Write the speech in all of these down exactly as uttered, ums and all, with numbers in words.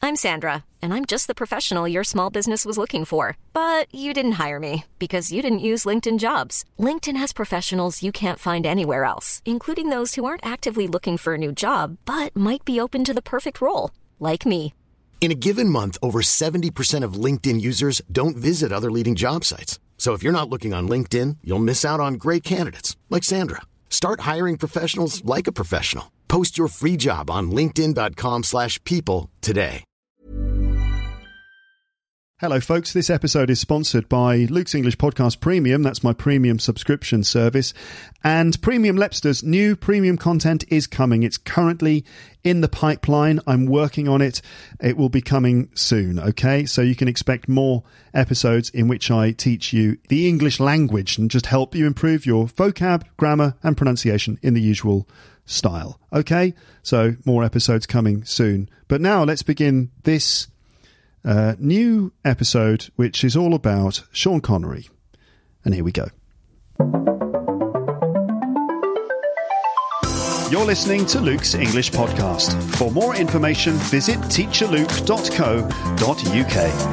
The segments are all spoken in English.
I'm Sandra, and I'm just the professional your small business was looking for. But you didn't hire me because you didn't use LinkedIn Jobs. LinkedIn has professionals you can't find anywhere else, including those who aren't actively looking for a new job, but might be open to the perfect role, like me. In a given month, over seventy percent of LinkedIn users don't visit other leading job sites. So if you're not looking on LinkedIn, you'll miss out on great candidates like Sandra. Start hiring professionals like a professional. Post your free job on linkedin.com slash people today. Hello, folks. This episode is sponsored by Luke's English Podcast Premium. That's my premium subscription service. And Premium Lepster's new premium content is coming. It's currently in the pipeline. I'm working on it. It will be coming soon, okay? So you can expect more episodes in which I teach you the English language and just help you improve your vocab, grammar, and pronunciation in the usual style, okay? So more episodes coming soon. But now let's begin this Uh, new episode, which is all about Sean Connery. And here we go. You're listening to Luke's English Podcast. For more information, visit teacher luke dot co dot uk.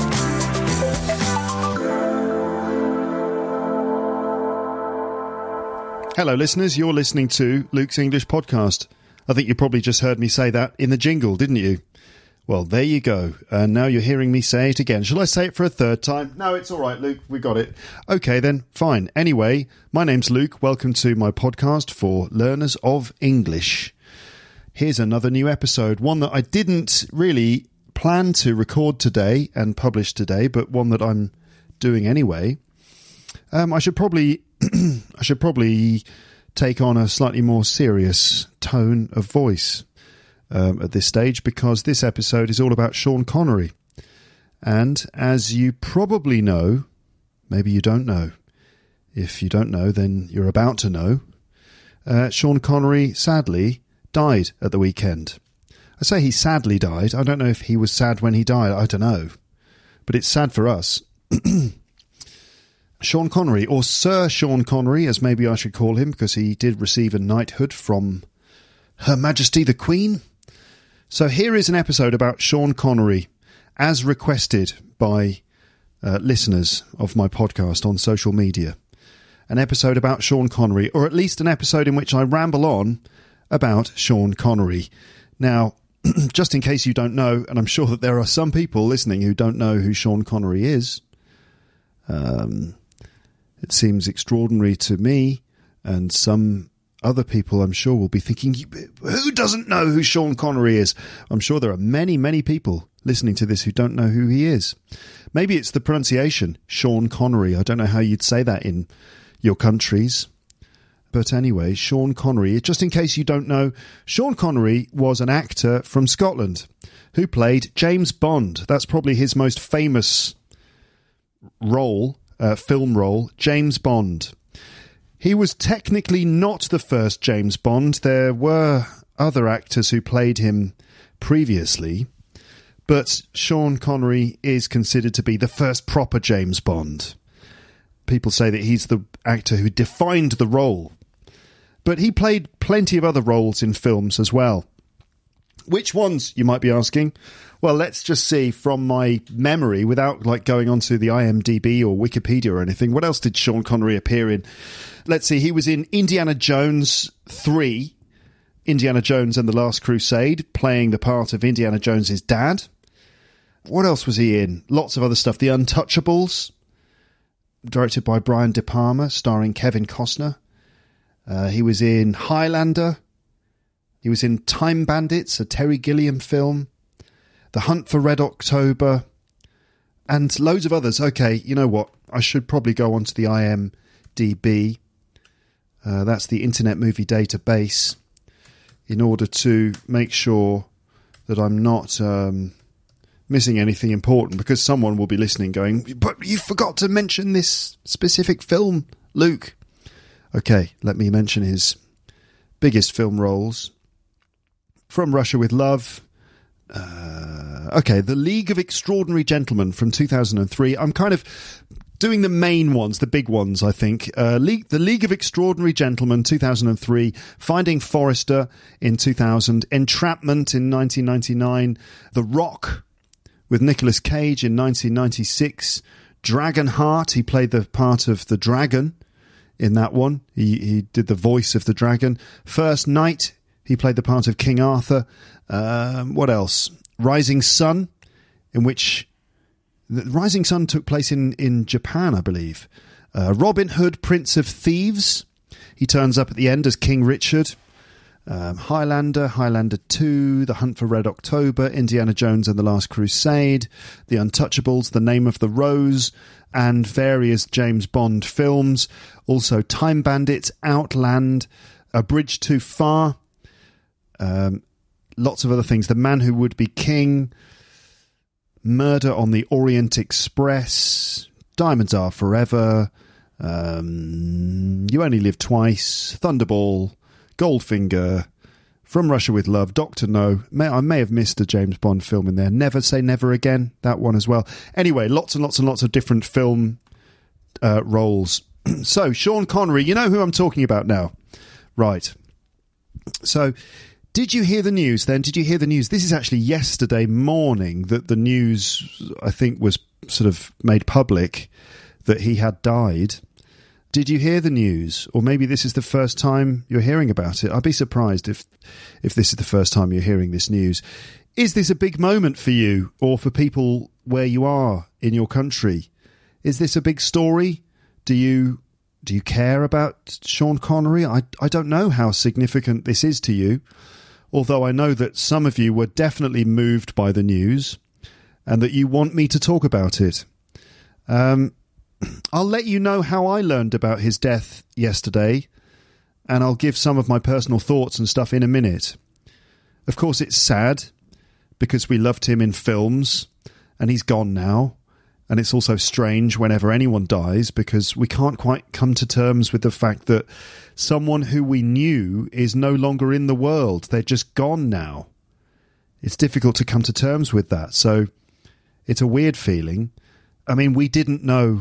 Hello, listeners. You're listening to Luke's English Podcast. I think you probably just heard me say that in the jingle, didn't you? Well, there you go. And now you're hearing me say it again. Shall I say it for a third time? No, it's all right, Luke. We got it. Okay, then. Fine. Anyway, my name's Luke. Welcome to my podcast for learners of English. Here's another new episode. One that I didn't really plan to record today and publish today, but one that I'm doing anyway. Um, I should probably, I should probably take on a slightly more serious tone of voice Um, at this stage, because this episode is all about Sean Connery. And as you probably know, maybe you don't know. If you don't know, then you're about to know. Uh, Sean Connery, sadly, died at the weekend. I say he sadly died. I don't know if he was sad when he died. I don't know. But it's sad for us. Sean Connery, or Sir Sean Connery, as maybe I should call him, because he did receive a knighthood from Her Majesty the Queen. So here is an episode about Sean Connery, as requested by uh, listeners of my podcast on social media. An episode about Sean Connery, or at least an episode in which I ramble on about Sean Connery. Now, just in case you don't know, and I'm sure that there are some people listening who don't know who Sean Connery is, um, it seems extraordinary to me, and some other people, I'm sure, will be thinking, who doesn't know who Sean Connery is? I'm sure there are many, many people listening to this who don't know who he is. Maybe it's the pronunciation, Sean Connery. I don't know how you'd say that in your countries. But anyway, Sean Connery, just in case you don't know, Sean Connery was an actor from Scotland who played James Bond. That's probably his most famous role, uh, film role, James Bond. He was technically not the first James Bond. There were other actors who played him previously, but Sean Connery is considered to be the first proper James Bond. People say that he's the actor who defined the role, but he played plenty of other roles in films as well. Which ones, you might be asking? Well, let's just see from my memory, without like going onto the I M D B or Wikipedia or anything. What else did Sean Connery appear in? Let's see, he was in Indiana Jones three, Indiana Jones and the Last Crusade, playing the part of Indiana Jones's dad. What else was he in? Lots of other stuff. The Untouchables, directed by Brian De Palma, starring Kevin Costner. Uh, he was in Highlander. He was in Time Bandits, a Terry Gilliam film. The Hunt for Red October. And loads of others. Okay, you know what? I should probably go onto the I M D B. Uh, that's the Internet Movie Database. In order to make sure that I'm not um, missing anything important. Because someone will be listening going, but you forgot to mention this specific film, Luke. Okay, let me mention his biggest film roles. From Russia with Love. Uh, okay, The League of Extraordinary Gentlemen from two thousand three. I'm kind of doing the main ones, the big ones, I think. Uh, League, The League of Extraordinary Gentlemen, two thousand three. Finding Forrester in two thousand. Entrapment in nineteen ninety-nine. The Rock with Nicolas Cage in nineteen ninety-six. Dragonheart, he played the part of the dragon in that one. He, he did the voice of the dragon. First Knight, he played the part of King Arthur. Um, what else? Rising Sun, in which... The Rising Sun took place in, in Japan, I believe. Uh, Robin Hood, Prince of Thieves. He turns up at the end as King Richard. Um, Highlander, Highlander two, The Hunt for Red October, Indiana Jones and the Last Crusade, The Untouchables, The Name of the Rose, and various James Bond films. Also Time Bandits, Outland, A Bridge Too Far, um, lots of other things. The Man Who Would Be King, Murder on the Orient Express, Diamonds Are Forever, um, You Only Live Twice, Thunderball, Goldfinger, From Russia with Love, Doctor No. May, I may have missed a James Bond film in there. Never Say Never Again, that one as well. Anyway, lots and lots and lots of different film uh, roles. So, Sean Connery, you know who I'm talking about now. Right. So, did you hear the news then? Did you hear the news? This is actually yesterday morning that the news, I think, was sort of made public that he had died. Did you hear the news? Or maybe this is the first time you're hearing about it. I'd be surprised if if this is the first time you're hearing this news. Is this a big moment for you or for people where you are in your country? Is this a big story? Do you do you care about Sean Connery? I, I don't know how significant this is to you, although I know that some of you were definitely moved by the news and that you want me to talk about it. Um... I'll let you know how I learned about his death yesterday, and I'll give some of my personal thoughts and stuff in a minute. Of course, it's sad, because we loved him in films, and he's gone now, and it's also strange whenever anyone dies, because we can't quite come to terms with the fact that someone who we knew is no longer in the world. They're just gone now. It's difficult to come to terms with that, so it's a weird feeling. I mean, we didn't know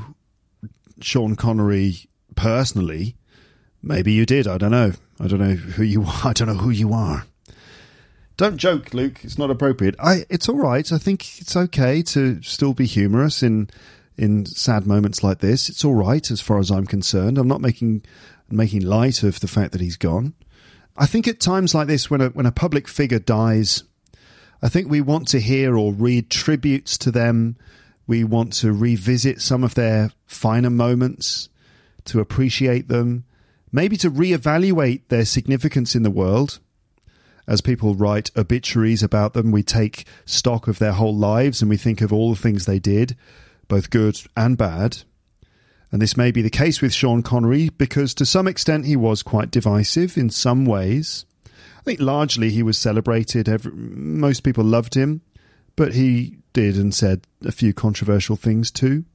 Sean Connery personally. Maybe you did. I don't know. I don't know who you are. I don't know who you are. Don't joke, Luke. It's not appropriate. I. It's all right. I think it's okay to still be humorous in in sad moments like this. It's all right as far as I'm concerned. I'm not making making light of the fact that he's gone. I think at times like this, when a when a public figure dies, I think we want to hear or read tributes to them. We want to revisit some of their finer moments, to appreciate them, maybe to reevaluate their significance in the world. As people write obituaries about them, we take stock of their whole lives and we think of all the things they did, both good and bad. And this may be the case with Sean Connery because to some extent he was quite divisive in some ways. I think largely he was celebrated. Every, most people loved him, but he did and said a few controversial things too.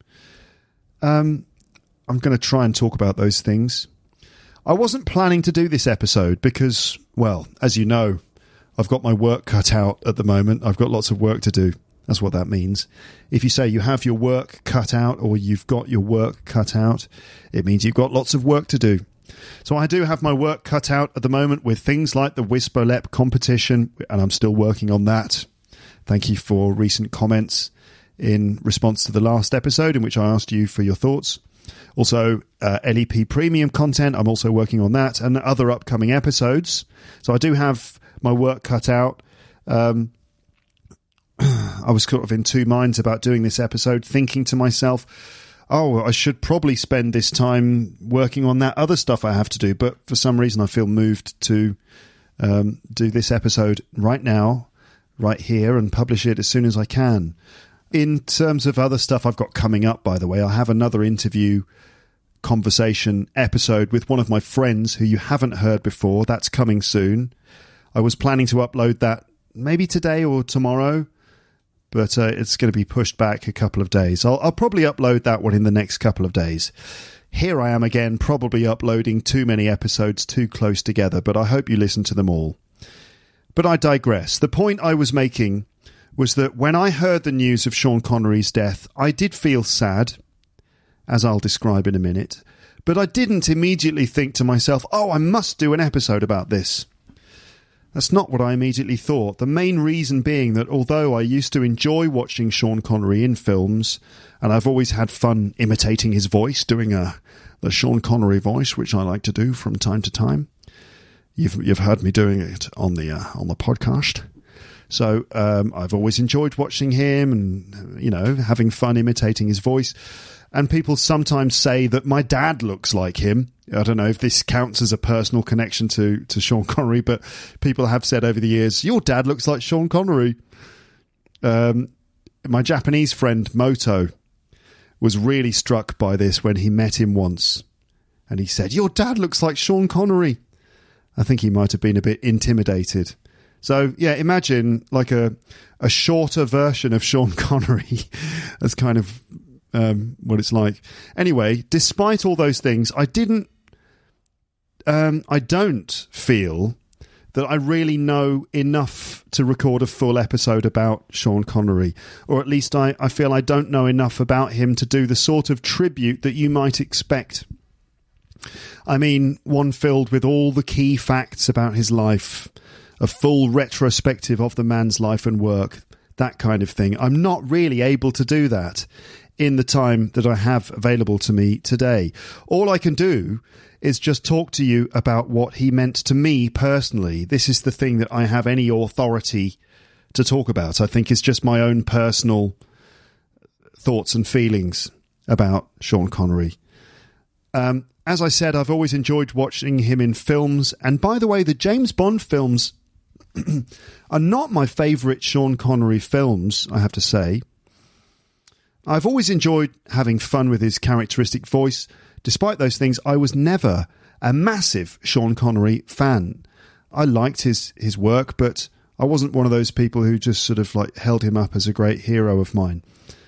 Um, I'm going to try and talk about those things. I wasn't planning to do this episode because, well, as you know, I've got my work cut out at the moment. I've got lots of work to do. That's what that means. If you say you have your work cut out or you've got your work cut out, it means you've got lots of work to do. So I do have my work cut out at the moment with things like the WhisperLep competition, and I'm still working on that. Thank you for recent comments in response to the last episode in which I asked you for your thoughts. Also, uh, L E P premium content, I'm also working on that, and other upcoming episodes. So I do have my work cut out. Um, I was sort of in two minds about doing this episode, thinking to myself, oh, I should probably spend this time working on that other stuff I have to do. But for some reason, I feel moved to um, do this episode right now, right here, and publish it as soon as I can. In terms of other stuff I've got coming up, by the way, I have another interview conversation episode with one of my friends who you haven't heard before. That's coming soon. I was planning to upload that maybe today or tomorrow, but uh, it's going to be pushed back a couple of days. I'll, I'll probably upload that one in the next couple of days. Here I am again, probably uploading too many episodes too close together, but I hope you listen to them all. But I digress. The point I was making was that when I heard the news of Sean Connery's death, I did feel sad, as I'll describe in a minute, but I didn't immediately think to myself, oh, I must do an episode about this. That's not what I immediately thought. The main reason being that although I used to enjoy watching Sean Connery in films, and I've always had fun imitating his voice, doing a the Sean Connery voice, which I like to do from time to time. You've you've heard me doing it on the uh, on the podcast. So um, I've always enjoyed watching him and, you know, having fun imitating his voice. And people sometimes say that my dad looks like him. I don't know if this counts as a personal connection to, to Sean Connery, but people have said over the years, your dad looks like Sean Connery. Um, my Japanese friend, Moto, was really struck by this when he met him once. And he said, your dad looks like Sean Connery. I think he might have been a bit intimidated. So, yeah, imagine like a, a shorter version of Sean Connery. That's kind of um, what it's like. Anyway, despite all those things, I didn't, um, I don't feel that I really know enough to record a full episode about Sean Connery. Or at least I, I feel I don't know enough about him to do the sort of tribute that you might expect. I mean, one filled with all the key facts about his life, a full retrospective of the man's life and work, that kind of thing. I'm not really able to do that in the time that I have available to me today. All I can do is just talk to you about what he meant to me personally. This is the thing that I have any authority to talk about. I think it's just my own personal thoughts and feelings about Sean Connery. Um, as I said, I've always enjoyed watching him in films. And by the way, the James Bond films are not my favourite Sean Connery films, I have to say. I've always enjoyed having fun with his characteristic voice. Despite those things, I was never a massive Sean Connery fan. I liked his, his work, but I wasn't one of those people who just sort of like held him up as a great hero of mine.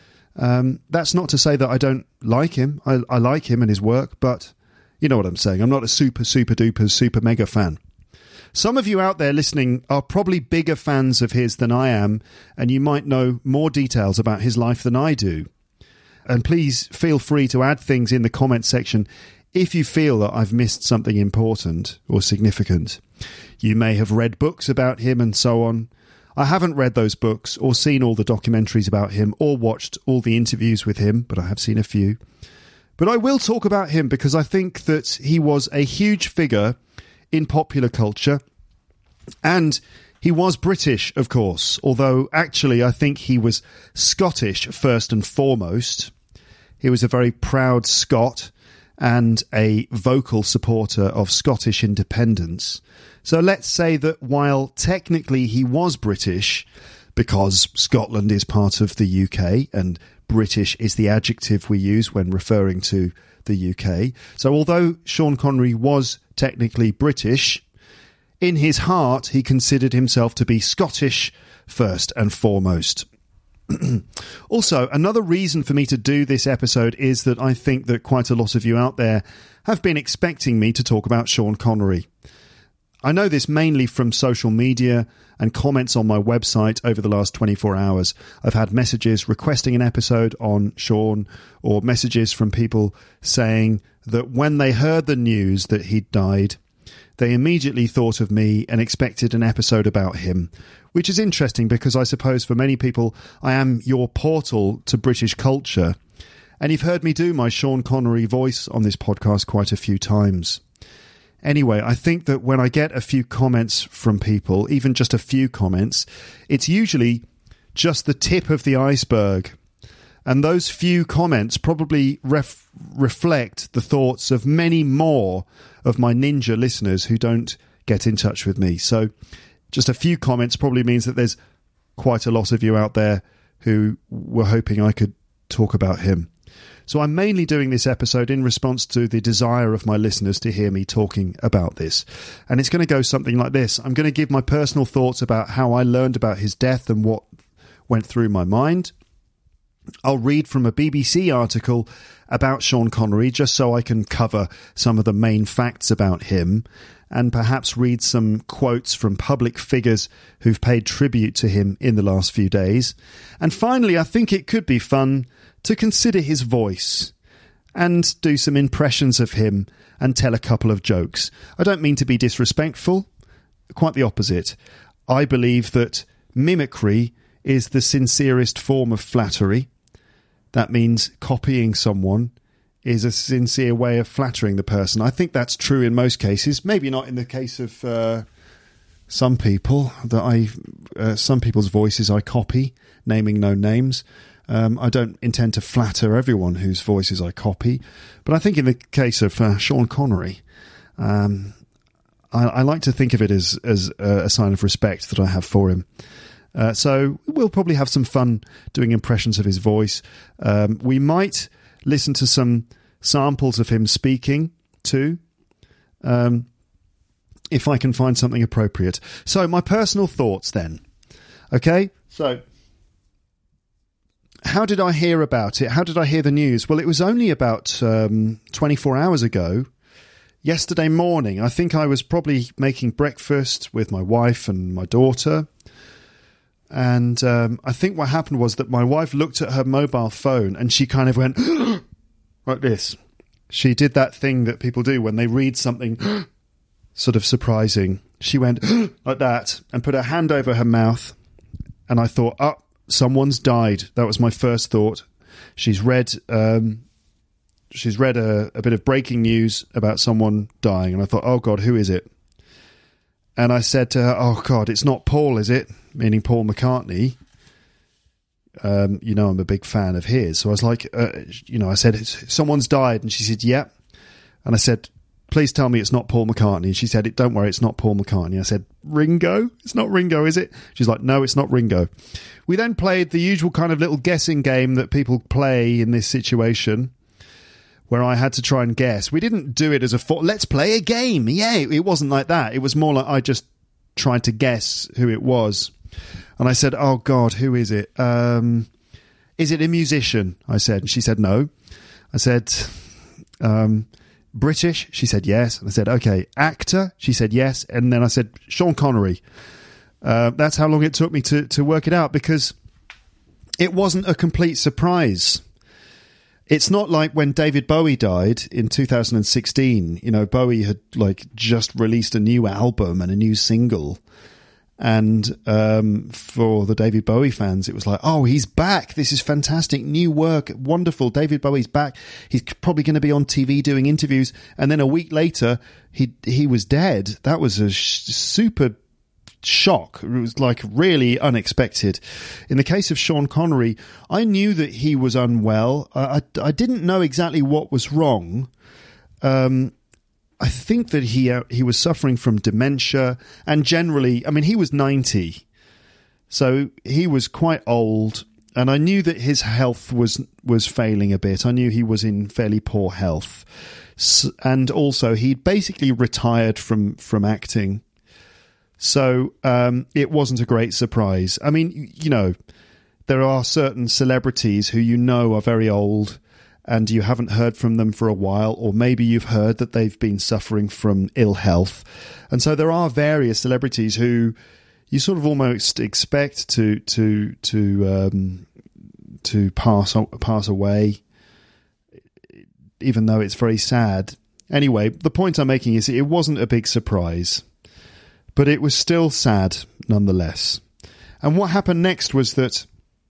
Um, that's not to say that I don't like him. I, I like him and his work, but you know what I'm saying. I'm not a super, super duper, super mega fan. Some of you out there listening are probably bigger fans of his than I am, and you might know more details about his life than I do. And please feel free to add things in the comments section if you feel that I've missed something important or significant. You may have read books about him and so on. I haven't read those books or seen all the documentaries about him or watched all the interviews with him, but I have seen a few. But I will talk about him because I think that he was a huge figure in popular culture, and he was British, of course, although actually I think he was Scottish first and foremost. He was a very proud Scot and a vocal supporter of Scottish independence. So let's say that while technically he was British, because Scotland is part of the U K and British is the adjective we use when referring to the U K. So although Sean Connery was technically British, in his heart he considered himself to be Scottish first and foremost. Also, another reason for me to do this episode is that I think that quite a lot of you out there have been expecting me to talk about Sean Connery. I know this mainly from social media and comments on my website over the last twenty-four hours. I've had messages requesting an episode on Sean, or messages from people saying that when they heard the news that he'd died, they immediately thought of me and expected an episode about him, which is interesting because I suppose for many people I am your portal to British culture, and you've heard me do my Sean Connery voice on this podcast quite a few times. Anyway, I think that when I get a few comments from people, even just a few comments, it's usually just the tip of the iceberg. And those few comments probably ref- reflect the thoughts of many more of my ninja listeners who don't get in touch with me. So just a few comments probably means that there's quite a lot of you out there who were hoping I could talk about him. So I'm mainly doing this episode in response to the desire of my listeners to hear me talking about this. And it's going to go something like this. I'm going to give my personal thoughts about how I learned about his death and what went through my mind. I'll read from a B B C article about Sean Connery just so I can cover some of the main facts about him, and perhaps read some quotes from public figures who've paid tribute to him in the last few days. And finally, I think it could be fun to consider his voice and do some impressions of him and tell a couple of jokes. I don't mean to be disrespectful. quite the opposite. I believe that mimicry is the sincerest form of flattery. That means copying someone is a sincere way of flattering the person. I think that's true in most cases. Maybe not in the case of uh, some people that I, uh, some people's voices I copy, naming no names. Um, I don't intend to flatter everyone whose voices I copy, but I think in the case of uh, Sean Connery, um, I, I like to think of it as as a, a sign of respect that I have for him. Uh, so we'll probably have some fun doing impressions of his voice. Um, we might listen to some samples of him speaking too, um, if I can find something appropriate. So my personal thoughts then. Okay, so how did I hear about it? How did I hear the news? Well, it was only about um, twenty-four hours ago, yesterday morning. I think I was probably making breakfast with my wife and my daughter. And um, I think what happened was that my wife looked at her mobile phone and she kind of went like this. She did that thing that people do when they read something sort of surprising. She went like that and put her hand over her mouth. And I thought, oh, someone's died. That was my first thought. She's read um, she's read a, a bit of breaking news about someone dying. And I thought, oh, God, who is it? And I said to her, oh, God, it's not Paul, is it? Meaning Paul McCartney. Um, you know, I'm a big fan of his. So I was like, uh, you know, I said, someone's died. And she said, yeah. And I said, please tell me it's not Paul McCartney. And she said, don't worry, it's not Paul McCartney. I said, Ringo? It's not Ringo, is it? She's like, no, it's not Ringo. We then played the usual kind of little guessing game that people play in this situation, where I had to try and guess. We didn't do it as a, fo- let's play a game. Yeah, it wasn't like that. It was more like I just tried to guess who it was. And I said, oh, God, who is it? Um, is it a musician? I said. And she said, no. I said, um, British? She said, yes. And I said, okay. Actor? She said, yes. And then I said, Sean Connery. Uh, that's how long it took me to, to work it out, because it wasn't a complete surprise. It's not like when David Bowie died in two thousand sixteen. You know, Bowie had like just released a new album and a new single. And um, for the David Bowie fans, it was like, oh, he's back. This is fantastic. New work. Wonderful. David Bowie's back. He's probably going to be on T V doing interviews. And then a week later, he he was dead. That was a sh- super shock. It was like really unexpected. In the case of Sean Connery, I knew that he was unwell. I, I, I didn't know exactly what was wrong. Um, I think that he uh, he was suffering from dementia, and generally, I mean, he was ninety, so he was quite old, and I knew that his health was was failing a bit. I knew he was in fairly poor health, so, and also he'd basically retired from from acting. So um, it wasn't a great surprise. I mean, you know, there are certain celebrities who you know are very old and you haven't heard from them for a while, or maybe you've heard that they've been suffering from ill health. And so there are various celebrities who you sort of almost expect to to to um, to pass pass away, even though it's very sad. Anyway, the point I'm making is it wasn't a big surprise. But it was still sad, nonetheless. And what happened next was that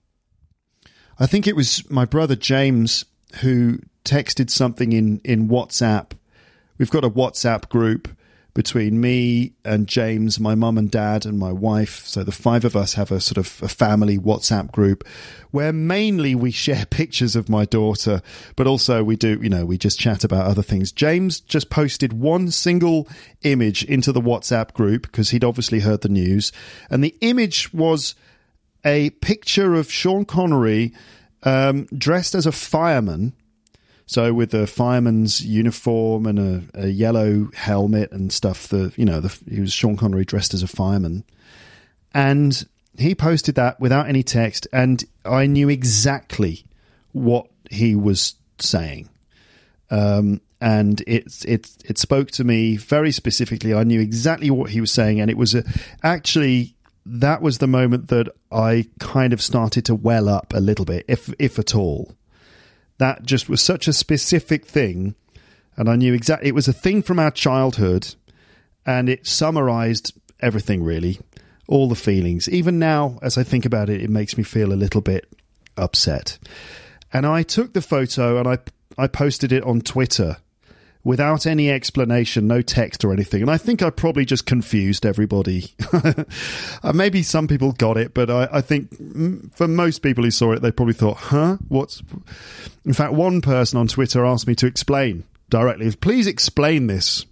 I think it was my brother James who texted something in, in WhatsApp. We've got a WhatsApp group between me and James, my mum and dad and my wife. So the five of us have a sort of a family WhatsApp group where mainly we share pictures of my daughter, but also we do, you know, we just chat about other things. James just posted one single image into the WhatsApp group because he'd obviously heard the news. And the image was a picture of Sean Connery um, dressed as a fireman. So with a fireman's uniform and a, a yellow helmet and stuff, the you know, the, he was Sean Connery dressed as a fireman. And he posted that without any text, and I knew exactly what he was saying. Um, and it, it, it spoke to me very specifically. I knew exactly what he was saying, and it was a, actually... that was the moment that I kind of started to well up a little bit, if if at all. That just was such a specific thing, and I knew exactly it was a thing from our childhood, and it summarized everything, really. All the feelings. Even now, as I think about it, it makes me feel a little bit upset. And I took the photo and I I posted it on Twitter without any explanation, no text or anything. And I think I probably just confused everybody. Maybe some people got it, but I, I think for most people who saw it, they probably thought, huh? What's... In fact, one person on Twitter asked me to explain directly, please explain this.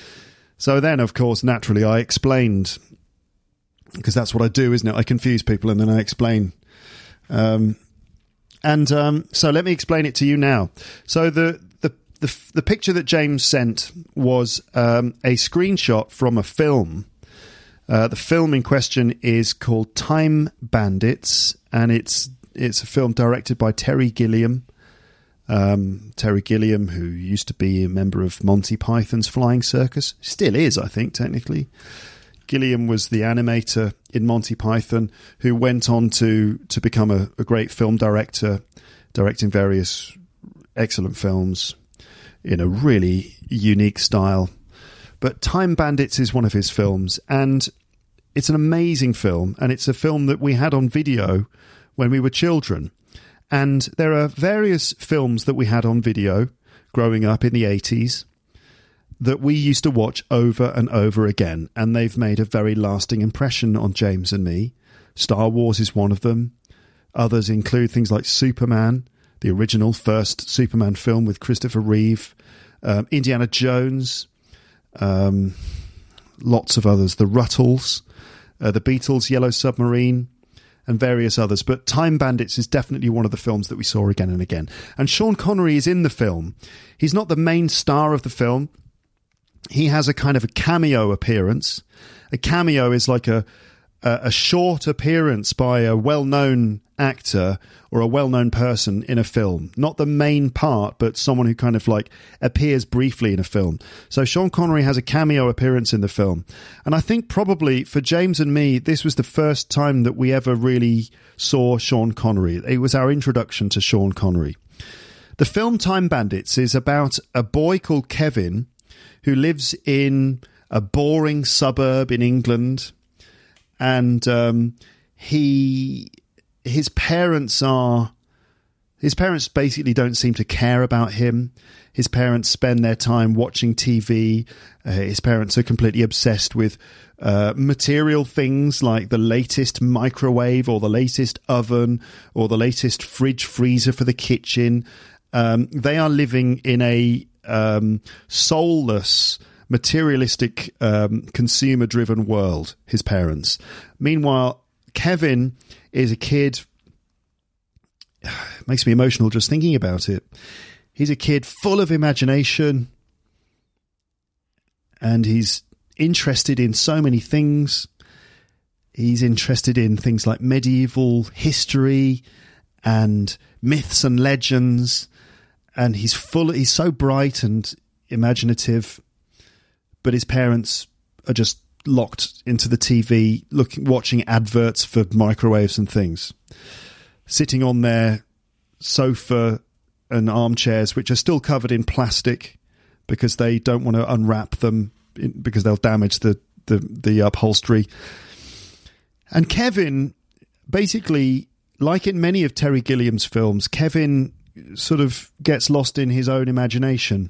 So then, of course, naturally, I explained, because that's what I do, isn't it? I confuse people and then I explain. Um, and um, so let me explain it to you now. So the the the, the picture that James sent was um, a screenshot from a film. Uh, the film in question is called Time Bandits, and it's it's a film directed by Terry Gilliam. Um, Terry Gilliam, who used to be a member of Monty Python's Flying Circus, still is, I think, technically. Gilliam was the animator in Monty Python, who went on to to become a, a great film director, directing various excellent films in a really unique style. But Time Bandits is one of his films, and it's an amazing film, and it's a film that we had on video when we were children. And there are various films that we had on video growing up in the eighties that we used to watch over and over again, and they've made a very lasting impression on James and me. Star Wars is one of them. Others include things like Superman, the original first Superman film with Christopher Reeve, um, Indiana Jones, um, lots of others, the Ruttles, uh, the Beatles' Yellow Submarine, and various others. But Time Bandits is definitely one of the films that we saw again and again. And Sean Connery is in the film. He's not the main star of the film. He has a kind of a cameo appearance. A cameo is like a a, a short appearance by a well-known actor or a well-known person in a film. Not the main part, but someone who kind of like appears briefly in a film. So Sean Connery has a cameo appearance in the film. And I think probably for James and me, this was the first time that we ever really saw Sean Connery. It was our introduction to Sean Connery. The film Time Bandits is about a boy called Kevin who lives in a boring suburb in England, and um, he his parents are his parents basically don't seem to care about him. His parents spend their time watching T V. Uh, his parents are completely obsessed with uh, material things like the latest microwave or the latest oven or the latest fridge freezer for the kitchen. Um, they are living in a um, soulless, materialistic, um, consumer-driven world, his parents. Meanwhile, Kevin is a kid... It makes me emotional just thinking about it. He's a kid full of imagination, and he's interested in so many things. He's interested in things like medieval history and myths and legends, and he's full. He's so bright and imaginative, but his parents are just locked into the T V, looking, watching adverts for microwaves and things, sitting on their sofa and armchairs, which are still covered in plastic because they don't want to unwrap them in, because they'll damage the, the, the upholstery. And Kevin, basically, like in many of Terry Gilliam's films, Kevin sort of gets lost in his own imagination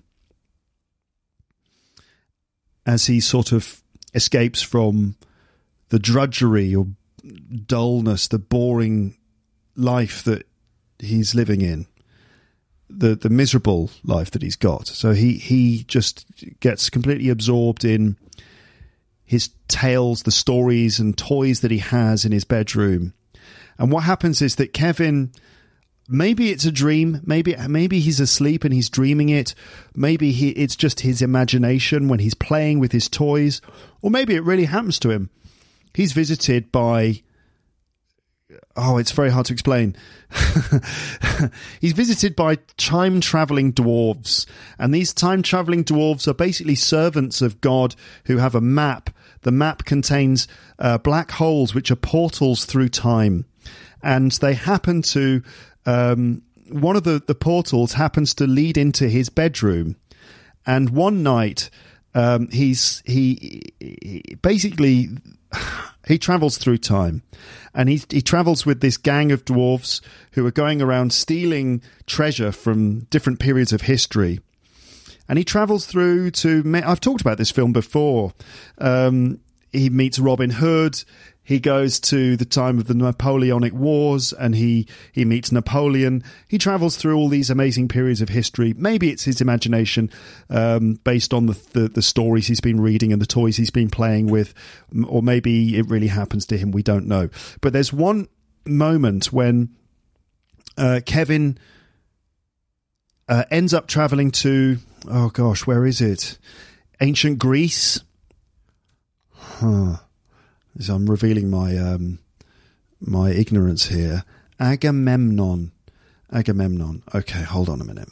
as he sort of escapes from the drudgery or dullness, the boring life that he's living in, the the miserable life that he's got. So he, he just gets completely absorbed in his tales, the stories and toys that he has in his bedroom. And what happens is that Kevin, maybe it's a dream, maybe maybe he's asleep and he's dreaming it, maybe he it's just his imagination when he's playing with his toys, or maybe it really happens to him. He's visited by... Oh, it's very hard to explain. He's visited by time-travelling dwarves, and these time-travelling dwarves are basically servants of God who have a map. The map contains uh, black holes, which are portals through time, and they happen to... Um, one of the, the portals happens to lead into his bedroom, and one night... Um, he's he, he basically he travels through time, and he he travels with this gang of dwarves who are going around stealing treasure from different periods of history. And he travels through to... I've talked about this film before. Um, he meets Robin Hood. He goes to the time of the Napoleonic Wars, and he, he meets Napoleon. He travels through all these amazing periods of history. Maybe it's his imagination um, based on the, the, the stories he's been reading and the toys he's been playing with, or maybe it really happens to him. We don't know. But there's one moment when uh, Kevin uh, ends up traveling to... Oh, gosh, where is it? Ancient Greece? Huh. As I'm revealing my um, my ignorance here. Agamemnon. Agamemnon. Okay, hold on a minute.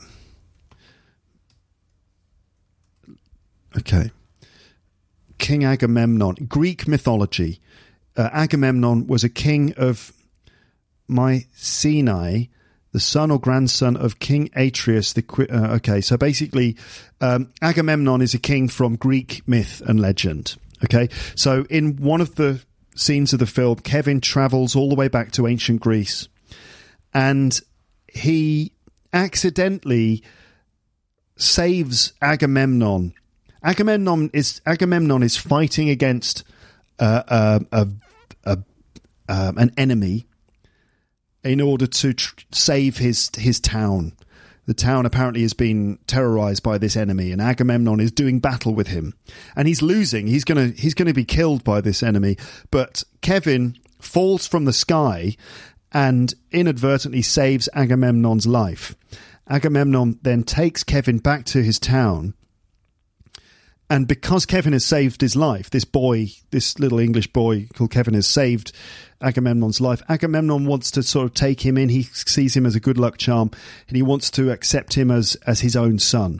Okay. King Agamemnon. Greek mythology. Uh, Agamemnon was a king of Mycenae, the son or grandson of King Atreus. The uh, okay, so basically, um, Agamemnon is a king from Greek myth and legend. Okay, so in one of the scenes of the film, Kevin travels all the way back to ancient Greece, and he accidentally saves Agamemnon. Agamemnon is Agamemnon is fighting against uh, uh, a, a, uh, an enemy in order to tr- save his his town. The town apparently has been terrorized by this enemy, and Agamemnon is doing battle with him, and he's losing. He's gonna he's gonna be killed by this enemy. But Kevin falls from the sky and inadvertently saves Agamemnon's life. Agamemnon then takes Kevin back to his town, and because Kevin has saved his life, this boy, this little English boy called Kevin, has saved Agamemnon's life. Agamemnon wants to sort of take him in. He sees him as a good luck charm, and he wants to accept him as as his own son.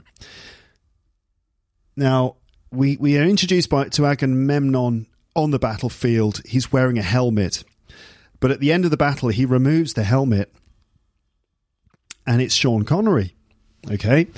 Now, we, we are introduced by, to Agamemnon on the battlefield. He's wearing a helmet. But at the end of the battle, he removes the helmet, and it's Sean Connery. Okay?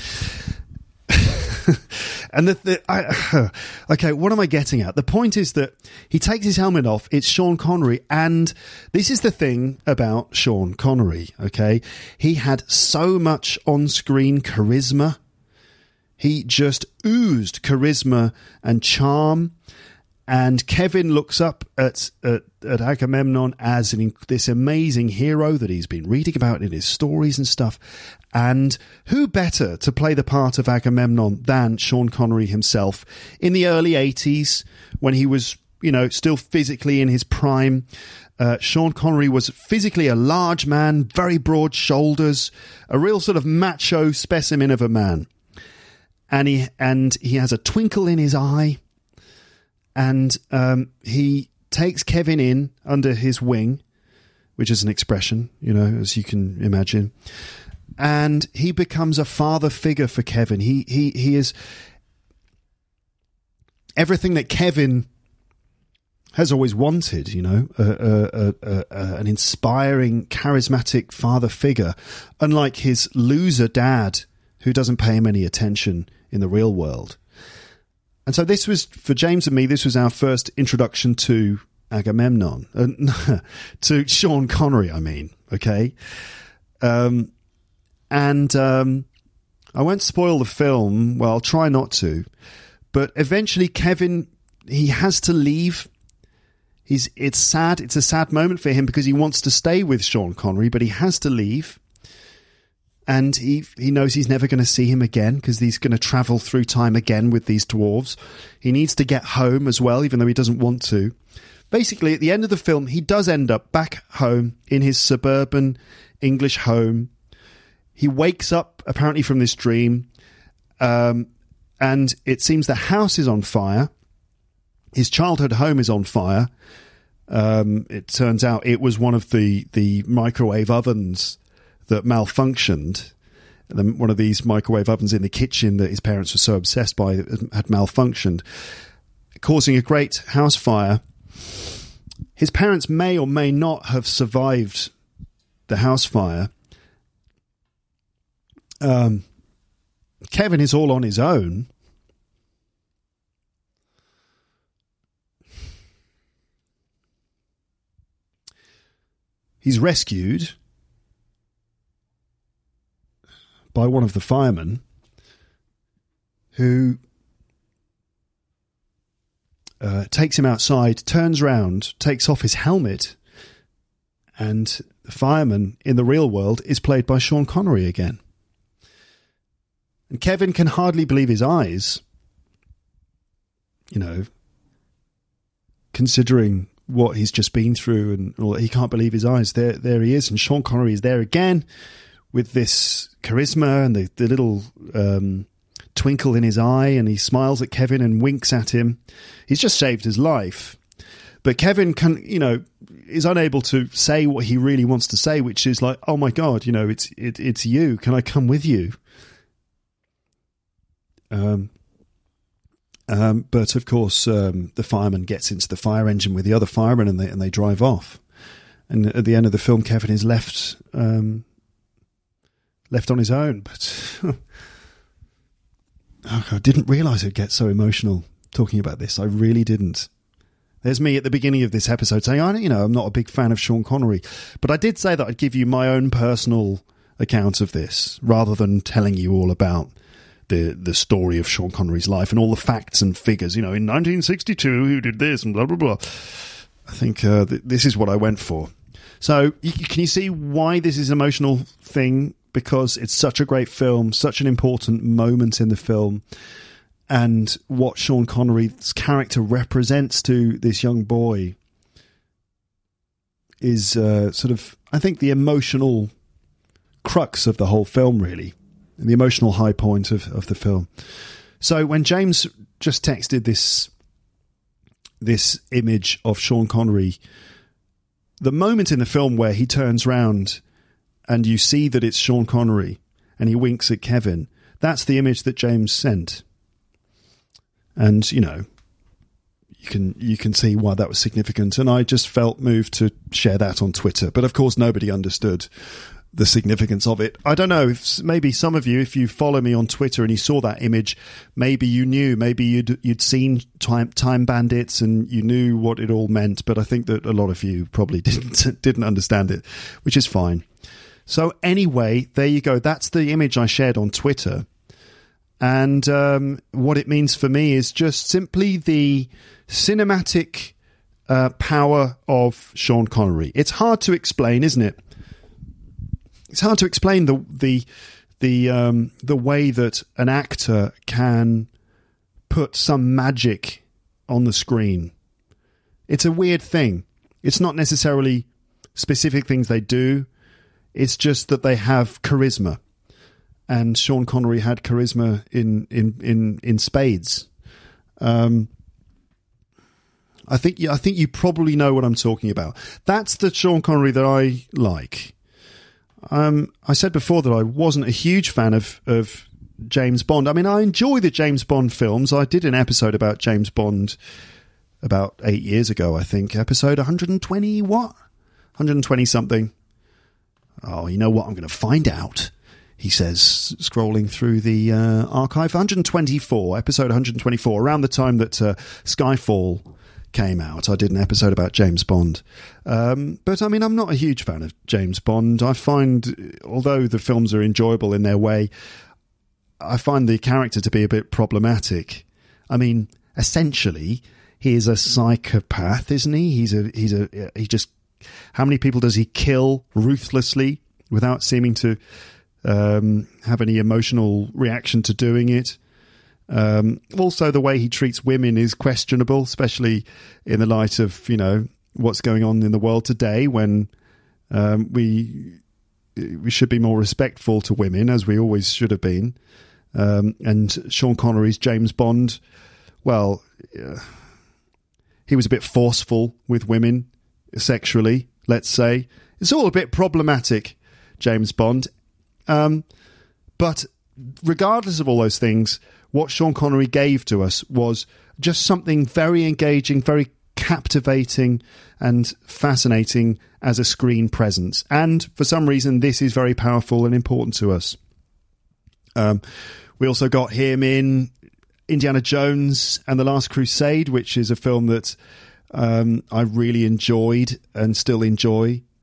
And the, the I, okay, what am I getting at? The point is that he takes his helmet off. It's Sean Connery, and this is the thing about Sean Connery. Okay, he had so much on-screen charisma. He just oozed charisma and charm. And Kevin looks up at, at, at Agamemnon as an, this amazing hero that he's been reading about in his stories and stuff. And who better to play the part of Agamemnon than Sean Connery himself in the early eighties when he was, you know, still physically in his prime. Uh, Sean Connery was physically a large man, very broad shoulders, a real sort of macho specimen of a man. And he, and he has a twinkle in his eye. And um, he takes Kevin in under his wing, which is an expression, you know, as you can imagine. And he becomes a father figure for Kevin. He he he is everything that Kevin has always wanted, you know, a, a, a, a, an inspiring, charismatic father figure, unlike his loser dad who doesn't pay him any attention in the real world. And so this was, for James and me, this was our first introduction to Agamemnon. Uh, to Sean Connery, I mean, okay? Um, and um, I won't spoil the film. Well, I'll try not to. But eventually Kevin, he has to leave. He's It's sad. It's a sad moment for him because he wants to stay with Sean Connery, but he has to leave. And he he knows he's never going to see him again because he's going to travel through time again with these dwarves. He needs to get home as well, even though he doesn't want to. Basically, at the end of the film, he does end up back home in his suburban English home. He wakes up, apparently, from this dream, um, and it seems the house is on fire. His childhood home is on fire. Um, it turns out it was one of the, the microwave ovens that malfunctioned. One of these microwave ovens in the kitchen that his parents were so obsessed by had malfunctioned, causing a great house fire. His parents may or may not have survived the house fire. Um, Kevin is all on his own. he's rescued by one of the firemen who uh, takes him outside, turns round, takes off his helmet, and the fireman in the real world is played by Sean Connery again. And Kevin can hardly believe his eyes, you know, considering what he's just been through, and well, he can't believe his eyes. There there he is, and Sean Connery is there again with this charisma and the, the little um, twinkle in his eye, and he smiles at Kevin and winks at him. He's just saved his life. But Kevin can, you know, is unable to say what he really wants to say, which is like, "Oh my God, you know, it's it, it's you. Can I come with you?" Um, um, but of course, um, the fireman gets into the fire engine with the other firemen, and they and they drive off. And at the end of the film, Kevin is left um, left on his own. But oh, I didn't realise I'd get so emotional talking about this. I really didn't. There's me at the beginning of this episode saying, I, you know, I'm not a big fan of Sean Connery, but I did say that I'd give you my own personal account of this rather than telling you all about the the story of Sean Connery's life and all the facts and figures. You know, in nineteen sixty-two, who did this and blah, blah, blah. I think uh, th- this is what I went for. So you, can you see why this is an emotional thing? Because it's such a great film, such an important moment in the film. And what Sean Connery's character represents to this young boy is uh, sort of, I think, the emotional crux of the whole film, really. The emotional high point of, of the film. So when James just texted this, this image of Sean Connery, the moment in the film where he turns round and you see that it's Sean Connery and he winks at Kevin, that's the image that James sent. And, you know, you can you can see why that was significant. And I just felt moved to share that on Twitter. But, of course, nobody understood the significance of it. I don't know, if maybe some of you, if you follow me on Twitter and you saw that image, maybe you knew, maybe you'd you'd seen Time, Time Bandits and you knew what it all meant. But I think that a lot of you probably didn't didn't understand it, which is fine. So anyway, there you go. That's the image I shared on Twitter. And um, what it means for me is just simply the cinematic uh, power of Sean Connery. It's hard to explain, isn't it? It's hard to explain the the the um, the way that an actor can put some magic on the screen. It's a weird thing. It's not necessarily specific things they do. It's just that they have charisma. And Sean Connery had charisma in in in, in spades. Um, I think I think you probably know what I'm talking about. That's the Sean Connery that I like. Um, I said before that I wasn't a huge fan of of James Bond. I mean, I enjoy the James Bond films. I did an episode about James Bond about eight years ago, I think. Episode one hundred twenty what? one hundred twenty something. Oh, you know what? I'm going to find out. He says, scrolling through the uh, archive, one hundred twenty-four, episode one hundred twenty-four, around the time that uh, Skyfall came out. I did an episode about James Bond. Um, but, I mean, I'm not a huge fan of James Bond. I find, although the films are enjoyable in their way, I find the character to be a bit problematic. I mean, essentially, he is a psychopath, isn't he? He's a, he's a, he just, how many people does he kill ruthlessly without seeming to Um, have any emotional reaction to doing it? Um, also, the way he treats women is questionable, especially in the light of, you know, what's going on in the world today, when um, we we should be more respectful to women, as we always should have been. Um, and Sean Connery's James Bond, well, uh, he was a bit forceful with women sexually, let's say. It's all a bit problematic, James Bond. Um, but regardless of all those things, what Sean Connery gave to us was just something very engaging, very captivating and fascinating as a screen presence. And for some reason, this is very powerful and important to us. Um, we also got him in Indiana Jones and the Last Crusade, which is a film that um, I really enjoyed and still enjoy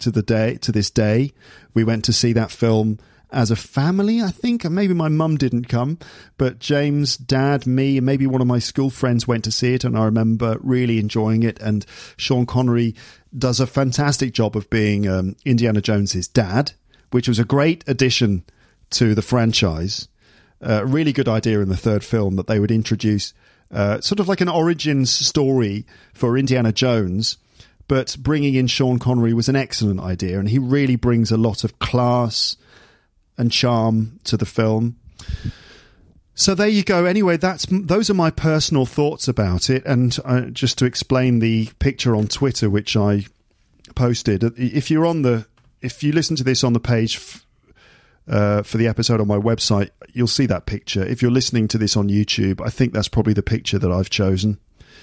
to the day to this day. We went to see that film as a family, I think. Maybe my mum didn't come, but James, Dad, me, and maybe one of my school friends went to see it, and I remember really enjoying it. And Sean Connery does a fantastic job of being um, Indiana Jones's dad, which was a great addition to the franchise. A uh, really good idea in the third film that they would introduce uh, sort of like an origins story for Indiana Jones, but bringing in Sean Connery was an excellent idea, and he really brings a lot of class and charm to the film. So there you go. Anyway, that's those are my personal thoughts about it. And uh, just to explain the picture on Twitter, which I posted, if you're on the, if you listen to this on the page f- uh, for the episode on my website, you'll see that picture. If you're listening to this on YouTube, I think that's probably the picture that I've chosen.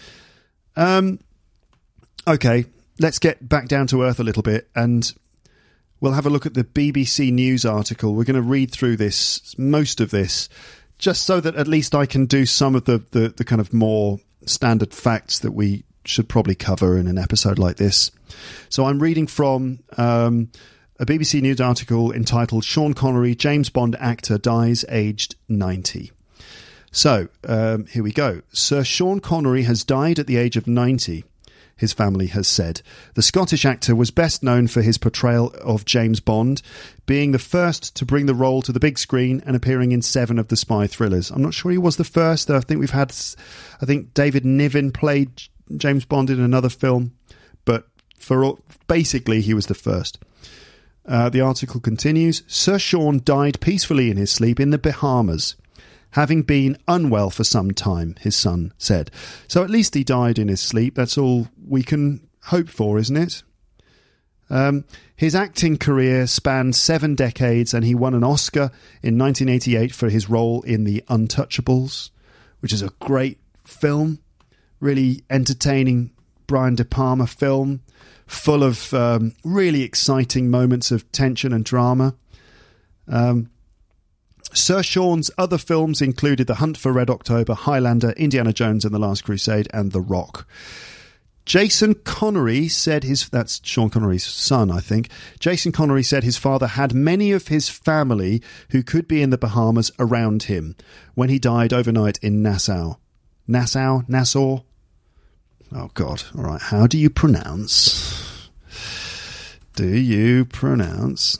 Um. Okay, let's get back down to earth a little bit, and we'll have a look at the B B C News article. We're going to read through this, most of this, just so that at least I can do some of the, the, the kind of more standard facts that we should probably cover in an episode like this. So I'm reading from um, a B B C News article entitled Sean Connery, James Bond actor, dies aged ninety. So um, here we go. Sir Sean Connery has died at the age of ninety. His family has said. The Scottish actor was best known for his portrayal of James Bond, being the first to bring the role to the big screen and appearing in seven of the spy thrillers. I'm not sure he was the first. I think we've had, I think David Niven played James Bond in another film, but for all, basically he was the first. Uh, the article continues. Sir Sean died peacefully in his sleep in the Bahamas, having been unwell for some time, his son said. So at least he died in his sleep. That's all we can hope for, isn't it? Um, his acting career spanned seven decades, and he won an Oscar in nineteen eighty-eight for his role in The Untouchables, which is a great film, really entertaining Brian De Palma film, full of um, really exciting moments of tension and drama. Um Sir Sean's other films included The Hunt for Red October, Highlander, Indiana Jones and the Last Crusade, and The Rock. Jason Connery said his... That's Sean Connery's son, I think. Jason Connery said his father had many of his family who could be in the Bahamas around him when he died overnight in Nassau. Nassau? Nassau? Oh, God. All right. How do you pronounce... Do you pronounce...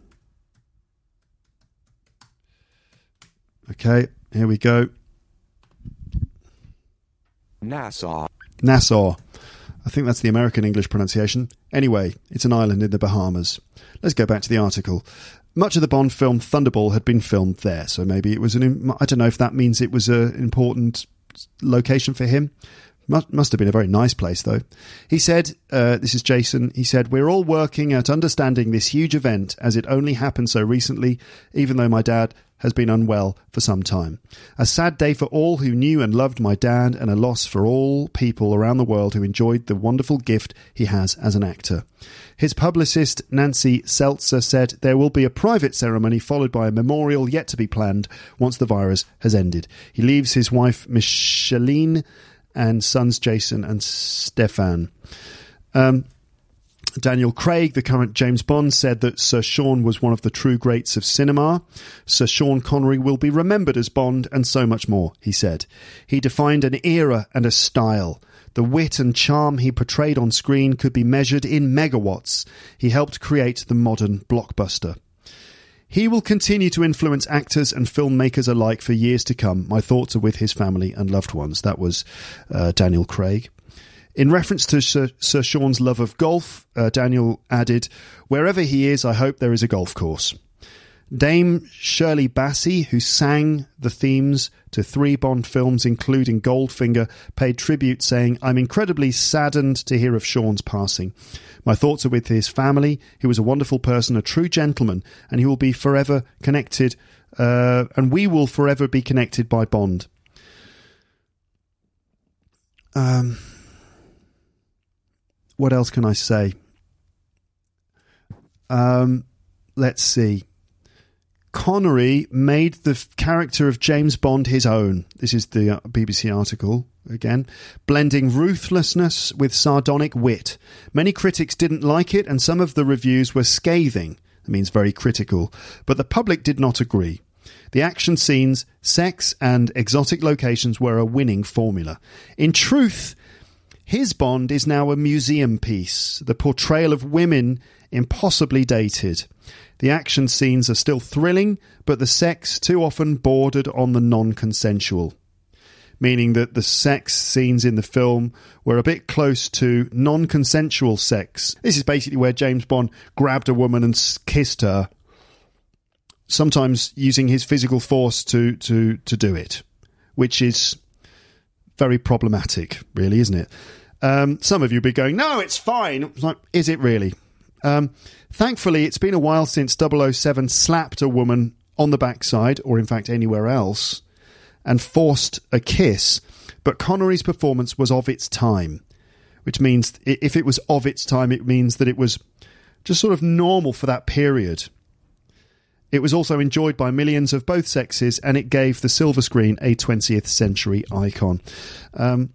Okay, here we go. Nassau. Nassau. I think that's the American English pronunciation. Anyway, it's an island in the Bahamas. Let's go back to the article. Much of the Bond film Thunderball had been filmed there, so maybe it was an... I don't know if that means it was an important location for him. Must, must have been a very nice place, though. He said, uh, this is Jason, he said, we're all working at understanding this huge event as it only happened so recently, even though my dad has been unwell for some time. A sad day for all who knew and loved my dad, and a loss for all people around the world who enjoyed the wonderful gift he has as an actor. His publicist, Nancy Seltzer, said there will be a private ceremony followed by a memorial yet to be planned once the virus has ended. He leaves his wife, Micheline, and sons Jason and Stefan. Um, Daniel Craig, the current James Bond, said that Sir Sean was one of the true greats of cinema. Sir Sean Connery will be remembered as Bond and so much more, he said. He defined an era and a style. The wit and charm he portrayed on screen could be measured in megawatts. He helped create the modern blockbuster. He will continue to influence actors and filmmakers alike for years to come. My thoughts are with his family and loved ones. That was uh, Daniel Craig. In reference to Sir, Sir Sean's love of golf, uh, Daniel added, wherever he is, I hope there is a golf course. Dame Shirley Bassey, who sang the themes to three Bond films, including Goldfinger, paid tribute, saying, I'm incredibly saddened to hear of Sean's passing. My thoughts are with his family. He was a wonderful person, a true gentleman, and he will be forever connected, uh, and we will forever be connected by Bond. Um... What else can I say? Um, let's see. Connery made the f- character of James Bond his own. This is the uh, B B C article. again, blending ruthlessness with sardonic wit. Many critics didn't like it, and some of the reviews were scathing. That means very critical. But the public did not agree. The action scenes, sex, and exotic locations were a winning formula. In truth, his Bond is now a museum piece, the portrayal of women impossibly dated. The action scenes are still thrilling, but the sex too often bordered on the non-consensual, meaning that the sex scenes in the film were a bit close to non-consensual sex. This is basically where James Bond grabbed a woman and kissed her, sometimes using his physical force to, to, to do it, which is very problematic, really, isn't it? Um, some of you will be going, no, it's fine. It's like, is it really? Um, thankfully, it's been a while since double oh seven slapped a woman on the backside, or in fact anywhere else, and forced a kiss. But Connery's performance was of its time, which means if it was of its time, it means that it was just sort of normal for that period. It was also enjoyed by millions of both sexes, and it gave the silver screen a twentieth century icon. Um,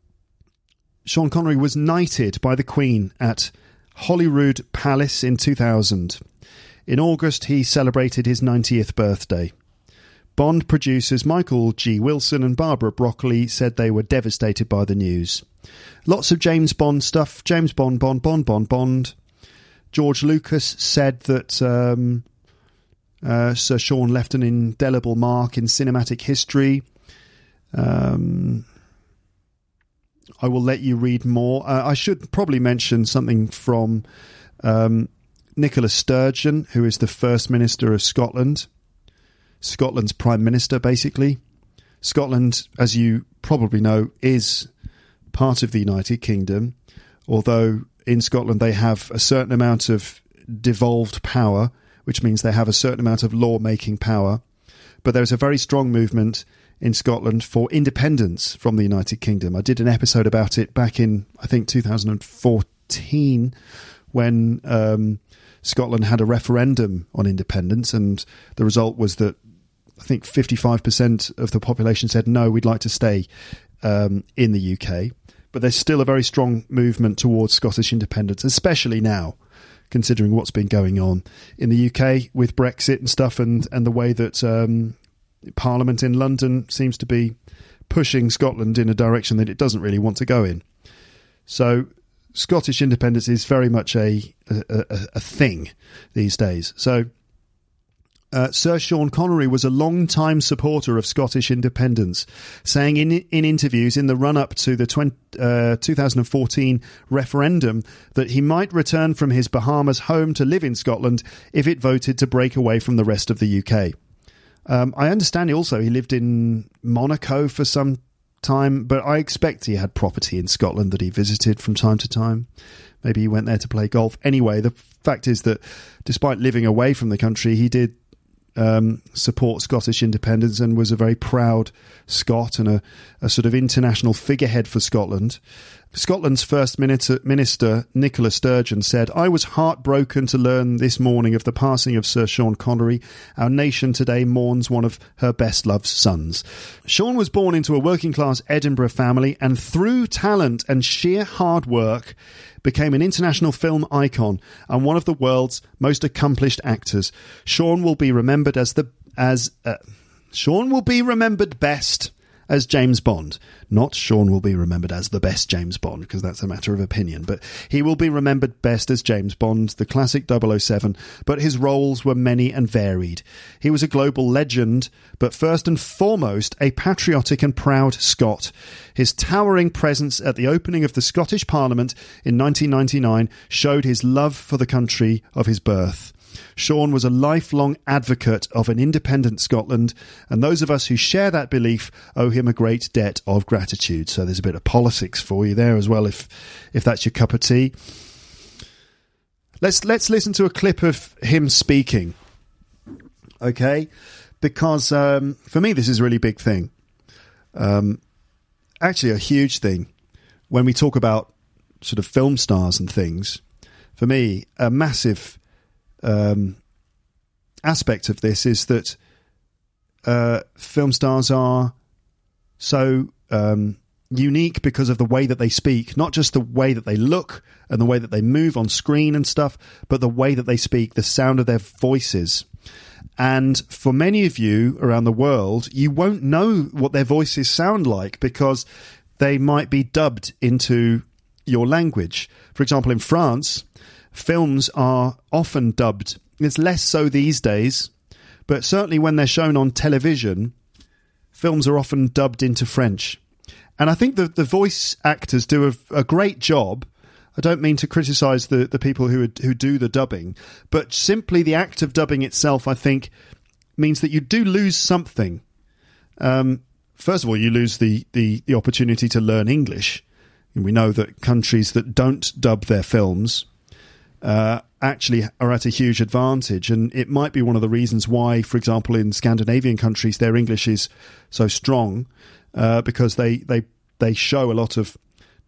Sean Connery was knighted by the Queen at Holyrood Palace in two thousand. In August, he celebrated his ninetieth birthday. Bond producers Michael G. Wilson and Barbara Broccoli said they were devastated by the news. Lots of James Bond stuff. James Bond, Bond, Bond, Bond, Bond. George Lucas said that um, uh, Sir Sean left an indelible mark in cinematic history. Um... I will let you read more. Uh, I should probably mention something from um, Nicola Sturgeon, who is the First Minister of Scotland. Scotland's Prime Minister, basically. Scotland, as you probably know, is part of the United Kingdom, although in Scotland they have a certain amount of devolved power, which means they have a certain amount of law-making power. But there's a very strong movement in Scotland for independence from the United Kingdom. I did an episode about it back in, I think, two thousand fourteen, when um, Scotland had a referendum on independence, and the result was that I think fifty-five percent of the population said, no, we'd like to stay um, in the U K. But there's still a very strong movement towards Scottish independence, especially now, considering what's been going on in the U K with Brexit and stuff, and, and the way that Um, Parliament in London seems to be pushing Scotland in a direction that it doesn't really want to go in. So Scottish independence is very much a a, a, a thing these days. So uh, Sir Sean Connery was a long-time supporter of Scottish independence, saying in in interviews in the run-up to the twenty, uh, two thousand fourteen referendum that he might return from his Bahamas home to live in Scotland if it voted to break away from the rest of the U K. Um, I understand also he lived in Monaco for some time, but I expect he had property in Scotland that he visited from time to time. Maybe he went there to play golf. Anyway, the fact is that despite living away from the country, he did um, support Scottish independence and was a very proud Scot and a, a sort of international figurehead for Scotland. Scotland's First Minister, Minister Nicola Sturgeon said, I was heartbroken to learn this morning of the passing of Sir Sean Connery. Our nation today mourns one of her best-loved sons. Sean was born into a working-class Edinburgh family and through talent and sheer hard work became an international film icon and one of the world's most accomplished actors. Sean will be remembered as the... as uh, Sean will be remembered best as James Bond. Not Sean will be remembered as the best James Bond, because that's a matter of opinion, but he will be remembered best as James Bond, the classic double oh seven, but his roles were many and varied. He was a global legend, but first and foremost, a patriotic and proud Scot. His towering presence at the opening of the Scottish Parliament in nineteen ninety-nine showed his love for the country of his birth. Sean was a lifelong advocate of an independent Scotland, and those of us who share that belief owe him a great debt of gratitude. So there's a bit of politics for you there as well, if if that's your cup of tea. Let's let's listen to a clip of him speaking, okay? Because um, for me, this is a really big thing. Um, actually, a huge thing when we talk about sort of film stars and things. For me, a massive Um, aspect of this is that uh, film stars are so um, unique because of the way that they speak, not just the way that they look and the way that they move on screen and stuff, but the way that they speak, the sound of their voices. And for many of you around the world, you won't know what their voices sound like because they might be dubbed into your language. For example, in France, films are often dubbed. It's less so these days, but certainly when they're shown on television, films are often dubbed into French. And I think that the voice actors do a, a great job. I don't mean to criticise the, the people who who do the dubbing, but simply the act of dubbing itself, I think, means that you do lose something. Um, first of all, you lose the, the, the opportunity to learn English. And we know that countries that don't dub their films uh, actually are at a huge advantage. And it might be one of the reasons why, for example, in Scandinavian countries, their English is so strong, uh, because they, they, they show a lot of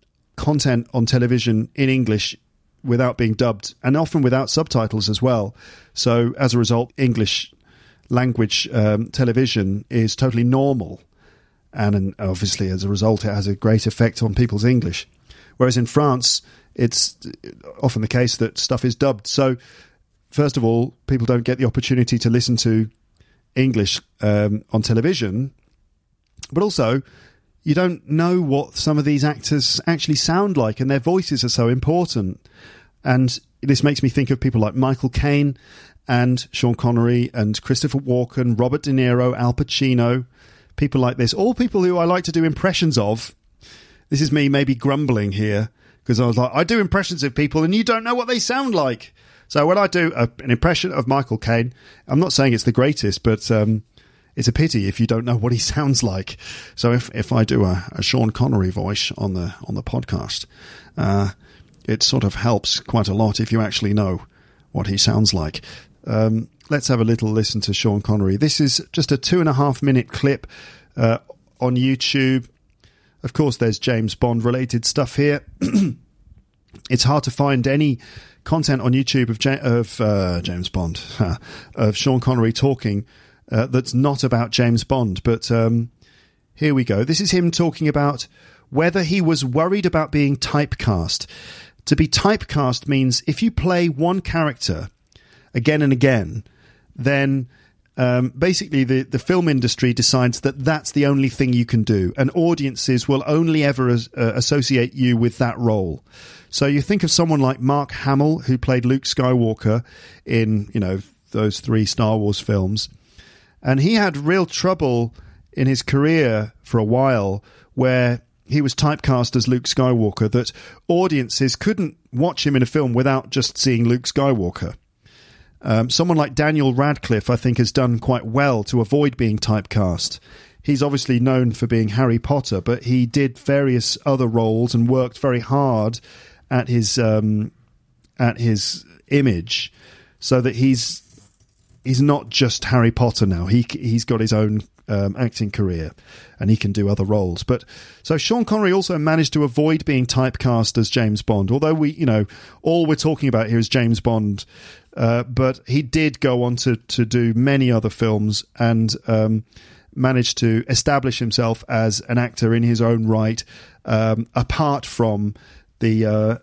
content on television in English without being dubbed, and often without subtitles as well. So as a result, English language um, television is totally normal. And, and obviously, as a result, it has a great effect on people's English. Whereas in France, it's often the case that stuff is dubbed. So, first of all, people don't get the opportunity to listen to English um, on television. But also, you don't know what some of these actors actually sound like, and their voices are so important. And this makes me think of people like Michael Caine and Sean Connery and Christopher Walken, Robert De Niro, Al Pacino, people like this, all people who I like to do impressions of. This is me maybe grumbling here, because I was like, I do impressions of people and you don't know what they sound like. So when I do a, an impression of Michael Caine, I'm not saying it's the greatest, but um, it's a pity if you don't know what he sounds like. So if, if I do a, a Sean Connery voice on the on the podcast, uh, it sort of helps quite a lot if you actually know what he sounds like. Um, let's have a little listen to Sean Connery. This is just a two and a half minute clip uh, on YouTube. Of course, there's James Bond related stuff here. It's hard to find any content on YouTube of, ja- of uh, James Bond, of Sean Connery talking uh, that's not about James Bond. But um, here we go. This is him talking about whether he was worried about being typecast. To be typecast means if you play one character again and again, then um, basically the, the film industry decides that that's the only thing you can do, and audiences will only ever as, uh, associate you with that role. So you think of someone like Mark Hamill, who played Luke Skywalker in, you know, those three Star Wars films, and he had real trouble in his career for a while where he was typecast as Luke Skywalker, that audiences couldn't watch him in a film without just seeing Luke Skywalker. Um, someone like Daniel Radcliffe, I think, has done quite well to avoid being typecast. He's obviously known for being Harry Potter, but he did various other roles and worked very hard at his um, at his image, so that he's he's not just Harry Potter now. He he's got his own um, acting career, and he can do other roles. But so Sean Connery also managed to avoid being typecast as James Bond, although we, you know, all we're talking about here is James Bond. Uh, but he did go on to, to do many other films and um, managed to establish himself as an actor in his own right, um, apart from the uh,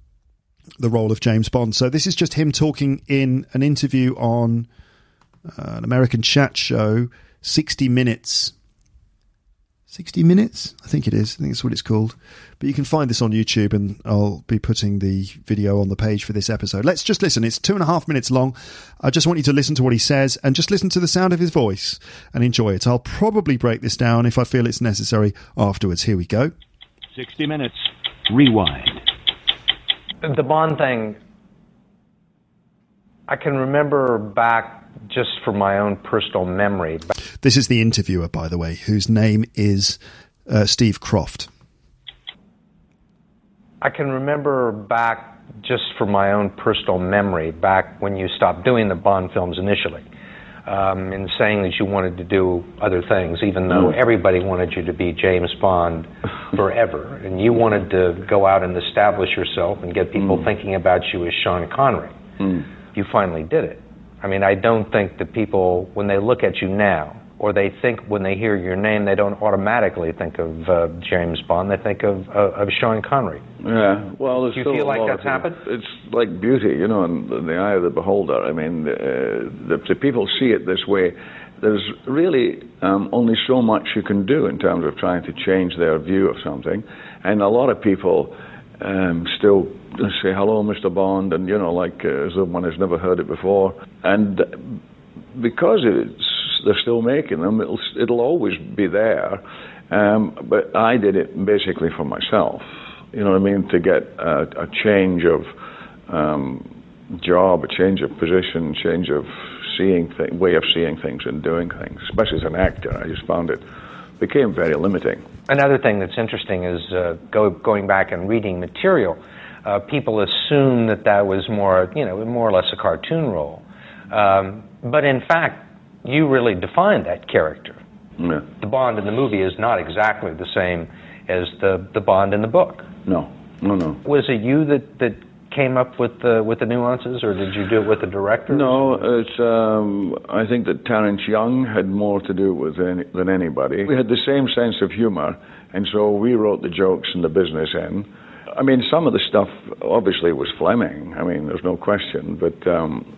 the role of James Bond. So this is just him talking in an interview on uh, an American chat show, sixty minutes. sixty minutes? I think it is. I think that's what it's called. But you can find this on YouTube, and I'll be putting the video on the page for this episode. Let's just listen. It's two and a half minutes long. I just want you to listen to what he says and just listen to the sound of his voice and enjoy it. I'll probably break this down if I feel it's necessary afterwards. Here we go. sixty minutes. Rewind. The Bond thing, I can remember back just from my own personal memory. This is the interviewer, by the way, whose name is uh, Steve Croft. I can remember back just from my own personal memory, back when you stopped doing the Bond films initially, um, and saying that you wanted to do other things, even though everybody wanted you to be James Bond forever, and you wanted to go out and establish yourself and get people mm. thinking about you as Sean Connery. Mm. You finally did it. I mean, I don't think that people, when they look at you now, or they think when they hear your name, they don't automatically think of uh, James Bond. They think of uh, of Sean Connery. Yeah, well, there's Do you still feel a like lot that's of happened? It's like beauty, you know, in, in the eye of the beholder. I mean, uh, the, the people see it this way. There's really um, only so much you can do in terms of trying to change their view of something, and a lot of people um, still say, hello, Mister Bond, and, you know, like uh, as though one has never heard it before. And because it's, they're still making them, it'll, it'll always be there. Um, but I did it basically for myself, you know what I mean, to get a, a change of um, job, a change of position, change of seeing th- way of seeing things and doing things, especially as an actor. I just found it became very limiting. Another thing that's interesting is uh, go, going back and reading material. Uh, people assume that that was more, you know, more or less a cartoon role. Um, but in fact, you really defined that character. Yeah. The Bond in the movie is not exactly the same as the, the Bond in the book. No, no, no. Was it you that, that came up with the with the nuances, or did you do it with the director? No, it's. Um, I think that Terence Young had more to do with any, than anybody. We had the same sense of humor, and so we wrote the jokes and the business end. I mean, some of the stuff obviously was Fleming. I mean, there's no question, but um,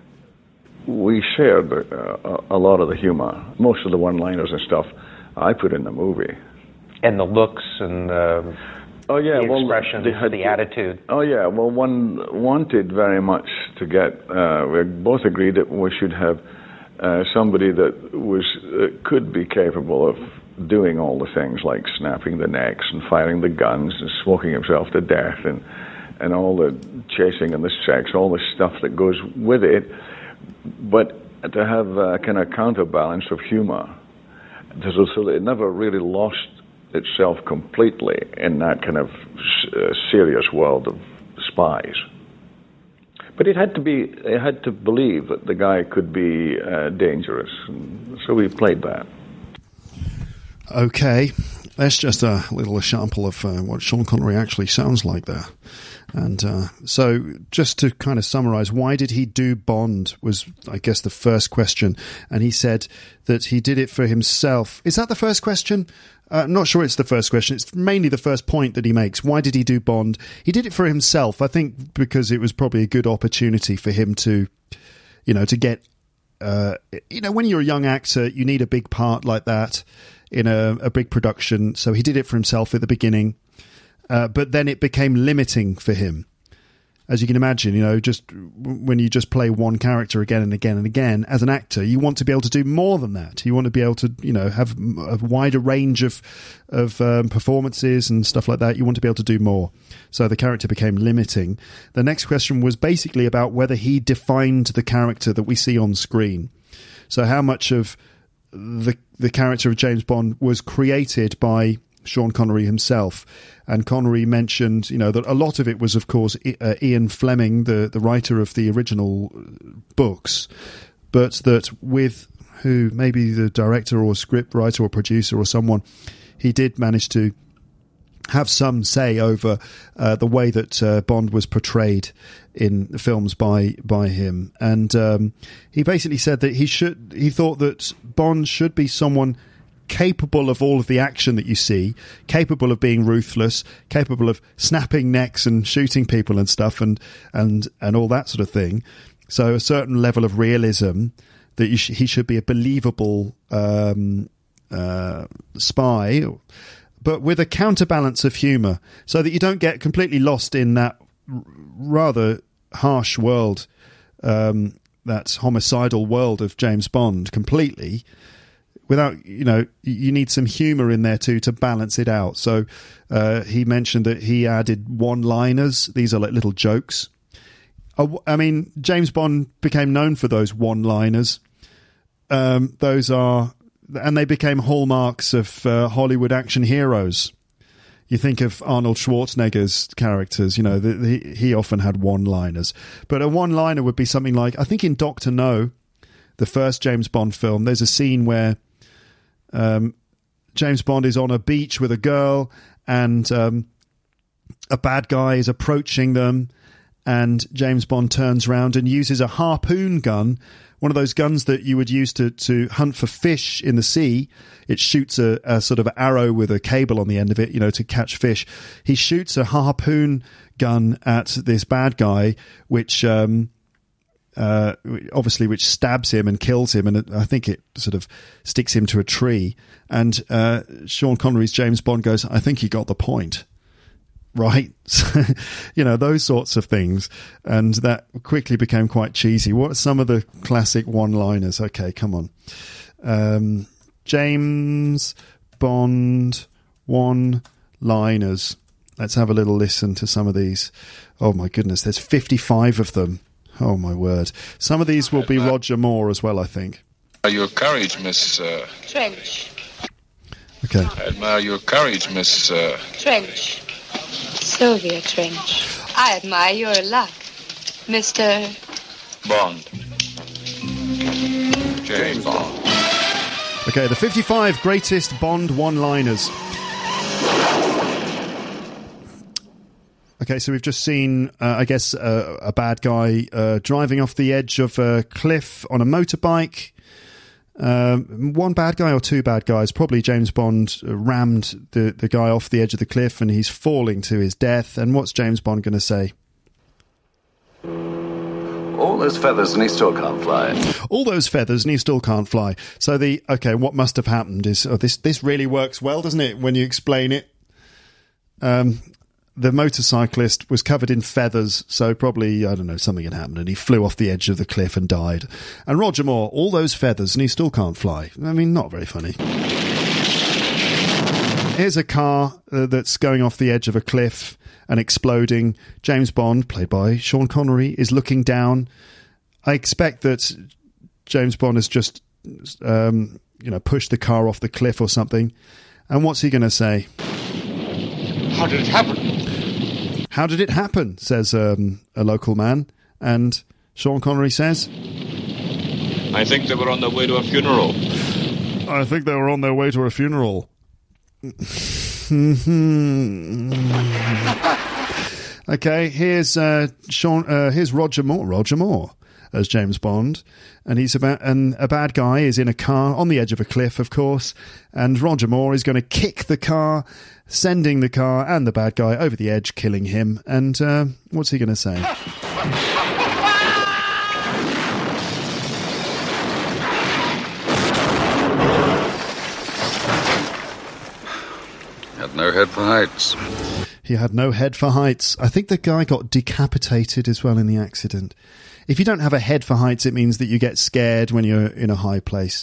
we shared a, a lot of the humor. Most of the one-liners and stuff I put in the movie. And the looks and the, oh, yeah, the well, expressions, had, the attitude. Oh, yeah. Well, one wanted very much to get, uh, we both agreed that we should have uh, somebody that was uh, could be capable of doing all the things like snapping the necks and firing the guns and smoking himself to death and, and all the chasing and the sex, all the stuff that goes with it, but to have a kind of counterbalance of humor so, so that it never really lost itself completely in that kind of uh, serious world of spies. But it had to be, it had to believe that the guy could be uh, dangerous, and so we played that. Okay, that's just a little example of uh, what Sean Connery actually sounds like there. And uh, so just to kind of summarize, why did he do Bond was, I guess, the first question. And he said that he did it for himself. Is that the first question? Uh, I'm not sure it's the first question. It's mainly the first point that he makes. Why did he do Bond? He did it for himself, I think, because it was probably a good opportunity for him to, you know, to get, uh, you know, when you're a young actor, you need a big part like that in a, a big production. So he did it for himself at the beginning. Uh, but then it became limiting for him. As you can imagine, you know, just when you just play one character again and again and again, as an actor, you want to be able to do more than that. You want to be able to, you know, have a wider range of of um, performances and stuff like that. You want to be able to do more. So the character became limiting. The next question was basically about whether he defined the character that we see on screen. So how much of the the character of James Bond was created by Sean Connery himself. And Connery mentioned, you know, that a lot of it was, of course, uh, Ian Fleming, the, the writer of the original books, but that with who, maybe the director or script writer or producer or someone, he did manage to have some say over uh, the way that uh, Bond was portrayed in the films by by him. And um, he basically said that he should, he thought that Bond should be someone capable of all of the action that you see, capable of being ruthless, capable of snapping necks and shooting people and stuff, and and and all that sort of thing. So a certain level of realism, that you sh- he should be a believable um, uh, spy, but with a counterbalance of humour, so that you don't get completely lost in that r- rather harsh world, um, that homicidal world of James Bond completely. Without, you know, you need some humour in there too to balance it out. So uh, he mentioned that he added one-liners. These are like little jokes. I mean, James Bond became known for those one-liners. Um, those are, and they became hallmarks of uh, Hollywood action heroes. You think of Arnold Schwarzenegger's characters, you know, the, the, he often had one-liners. But a one-liner would be something like, I think in Doctor No, the first James Bond film, there's a scene where Um, James Bond is on a beach with a girl, and um, a bad guy is approaching them, and James Bond turns around and uses a harpoon gun, one of those guns that you would use to, to hunt for fish in the sea. It shoots a, a sort of arrow with a cable on the end of it, you know, to catch fish. He shoots a harpoon gun at this bad guy, which um, uh, obviously which stabs him and kills him, and I think it sort of sticks him to a tree. And uh, Sean Connery's James Bond goes, "I think he got the point." Right, you know, those sorts of things, and that quickly became quite cheesy. What are some of the classic one-liners? Okay, come on. Um, James Bond one-liners. Let's have a little listen to some of these. Oh my goodness, there's fifty-five of them. Oh my word. Some of these will be Roger Moore as well, I think. Your courage, Miss uh... Trench. Okay. I admire your courage, Miss uh... Trench. Sylvia Trench. I admire your luck, Mister Bond. James Bond. Okay, the fifty-five greatest Bond one-liners. Okay, so we've just seen, uh, I guess, uh, a bad guy uh, driving off the edge of a cliff on a motorbike. Um, one bad guy or two bad guys? Probably James Bond rammed the, the guy off the edge of the cliff and he's falling to his death. And what's James Bond going to say? All those feathers and he still can't fly. All those feathers and he still can't fly. So the, okay, what must have happened is, oh, this, this really works well, doesn't it, when you explain it? Um... The motorcyclist was covered in feathers, so probably, I don't know, something had happened and he flew off the edge of the cliff and died. And Roger Moore, all those feathers and he still can't fly. I mean, not very funny. Here's a car uh, that's going off the edge of a cliff and exploding. James Bond, played by Sean Connery, is looking down. I expect that James Bond has just, um, you know, pushed the car off the cliff or something. And what's he going to say? How did it happen? How did it happen, says um, a local man. And Sean Connery says, I think they were on their way to a funeral. I think they were on their way to a funeral. Okay, here's uh, Sean. Uh, here's Roger Moore. Roger Moore as James Bond, and he's about. And a bad guy is in a car on the edge of a cliff, of course. And Roger Moore is going to kick the car, sending the car and the bad guy over the edge, killing him. And uh, what's he going to say? Had no head for heights. He had no head for heights. I think the guy got decapitated as well in the accident. If you don't have a head for heights, it means that you get scared when you're in a high place.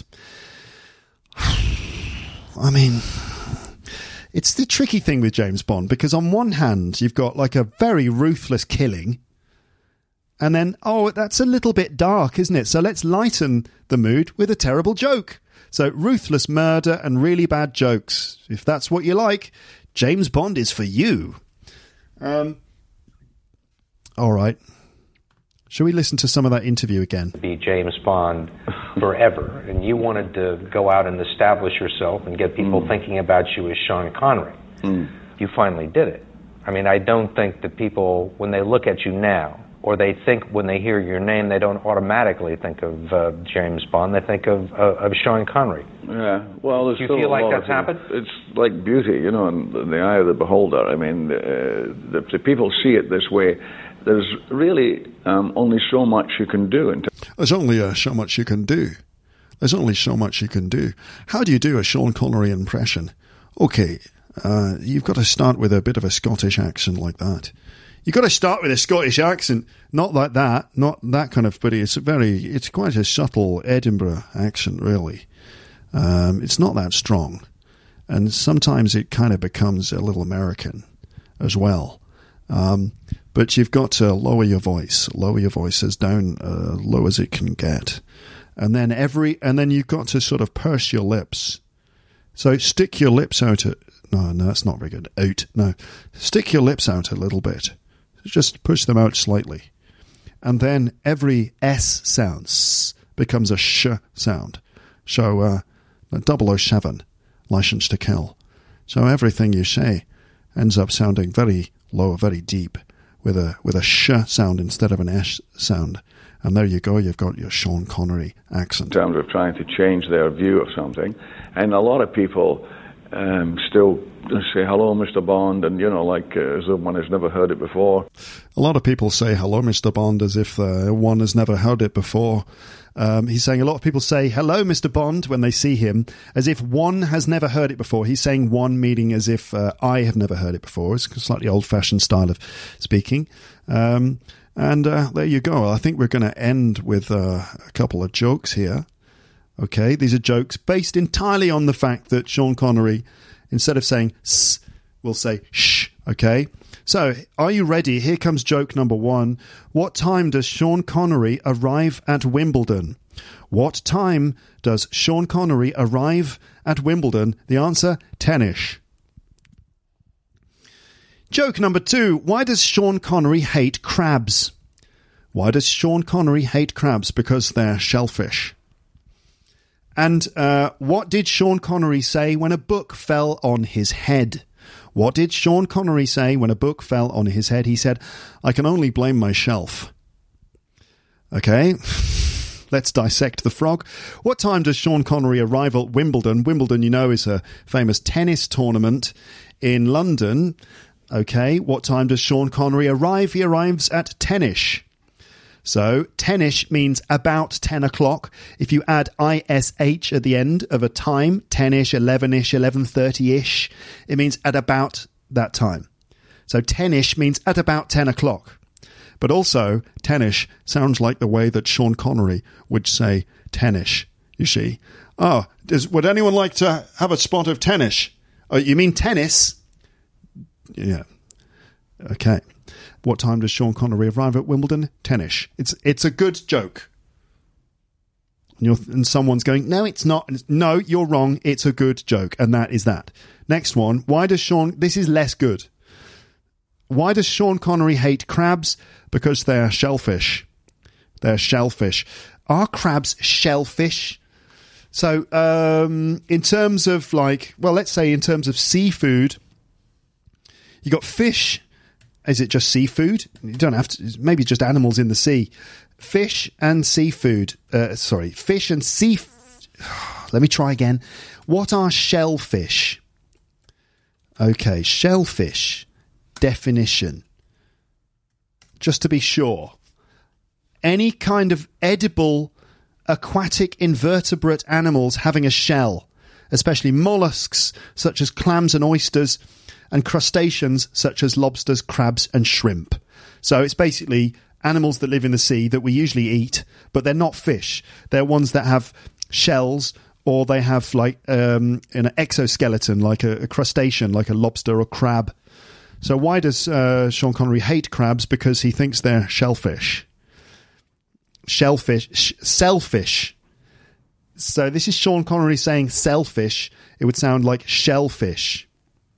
I mean, it's the tricky thing with James Bond, because on one hand, you've got like a very ruthless killing, and then, oh, that's a little bit dark, isn't it? So let's lighten the mood with a terrible joke. So ruthless murder and really bad jokes. If that's what you like, James Bond is for you. Um, all right. Shall we listen to some of that interview again? Be James Bond forever, and you wanted to go out and establish yourself and get people mm. thinking about you as Sean Connery. Mm. You finally did it. I mean, I don't think that people, when they look at you now, or they think when they hear your name, they don't automatically think of uh, James Bond. They think of uh, of Sean Connery. Yeah, well, there's Do you still feel a like lot that's of, happened? It's like beauty, you know, in the eye of the beholder. I mean, uh, the, the people see it this way. There's really um, only so much you can do. In t- There's only uh, so much you can do. There's only so much you can do. How do you do a Sean Connery impression? Okay, uh, you've got to start with a bit of a Scottish accent like that. You've got to start with a Scottish accent, not like that, not that kind of, but it's very, it's quite a subtle Edinburgh accent, really. Um, it's not that strong. And sometimes it kind of becomes a little American as well. Um, but you've got to lower your voice, lower your voice as down, uh, low as it can get. And then every, and then you've got to sort of purse your lips. So stick your lips out, a, no, no, that's not very good. Out, no. Stick your lips out a little bit. Just push them out slightly. And then every S sound s becomes a sh sound. So, uh, double oh seven, License to Kill. So everything you say ends up sounding very low, very deep, with a with a sh sound instead of an s sound. And there you go, you've got your Sean Connery accent. In terms of trying to change their view of something. And a lot of people um, still say, hello, Mister Bond, and, you know, like uh, as though one has never heard it before. A lot of people say, hello, Mister Bond, as if uh, one has never heard it before. Um, he's saying a lot of people say, hello, Mister Bond, when they see him, as if one has never heard it before. He's saying one, meaning as if uh, I have never heard it before. It's a slightly old-fashioned style of speaking. Um And uh, there you go. I think we're going to end with uh, a couple of jokes here. Okay, these are jokes based entirely on the fact that Sean Connery, instead of saying s, will say sh. Okay, so are you ready? Here comes joke number one. What time does Sean Connery arrive at Wimbledon? What time does Sean Connery arrive at Wimbledon? The answer, ten-ish. Joke number two. Why does Sean Connery hate crabs? Why does Sean Connery hate crabs? Because they're shellfish. And uh, what did Sean Connery say when a book fell on his head? What did Sean Connery say when a book fell on his head? He said, I can only blame my shelf. Okay, let's dissect the frog. What time does Sean Connery arrive at Wimbledon? Wimbledon, you know, is a famous tennis tournament in London. Okay, what time does Sean Connery arrive? He arrives at ten-ish. So, ten-ish means about ten o'clock. If you add ish at the end of a time, ten-ish, eleven-ish, eleven thirty-ish, it means at about that time. So, ten-ish means at about ten o'clock. But also, ten-ish sounds like the way that Sean Connery would say ten-ish, you see. Oh, does, would anyone like to have a spot of ten-ish? Oh, you mean tennis? Yeah. Okay. What time does Sean Connery arrive at Wimbledon? ten-ish. It's it's a good joke. And, you're, and someone's going, no, it's not. No, you're wrong. It's a good joke. And that is that. Next one. Why does Sean... This is less good. Why does Sean Connery hate crabs? Because they're shellfish. They're shellfish. Are crabs shellfish? So, um, in terms of like... Well, let's say in terms of seafood... You got fish. Is it just seafood? You don't have to. Maybe just animals in the sea. Fish and seafood. Uh, sorry, fish and sea. Let me try again. What are shellfish? Okay, shellfish. Definition. Just to be sure. Any kind of edible aquatic invertebrate animals having a shell, especially mollusks such as clams and oysters, and crustaceans such as lobsters, crabs and shrimp. So it's basically animals that live in the sea that we usually eat, but they're not fish. They're ones that have shells, or they have like um, an exoskeleton, like a, a crustacean, like a lobster or crab. So why does uh, Sean Connery hate crabs? Because he thinks they're shellfish. Shellfish. Sh- selfish. So this is Sean Connery saying selfish. It would sound like shellfish.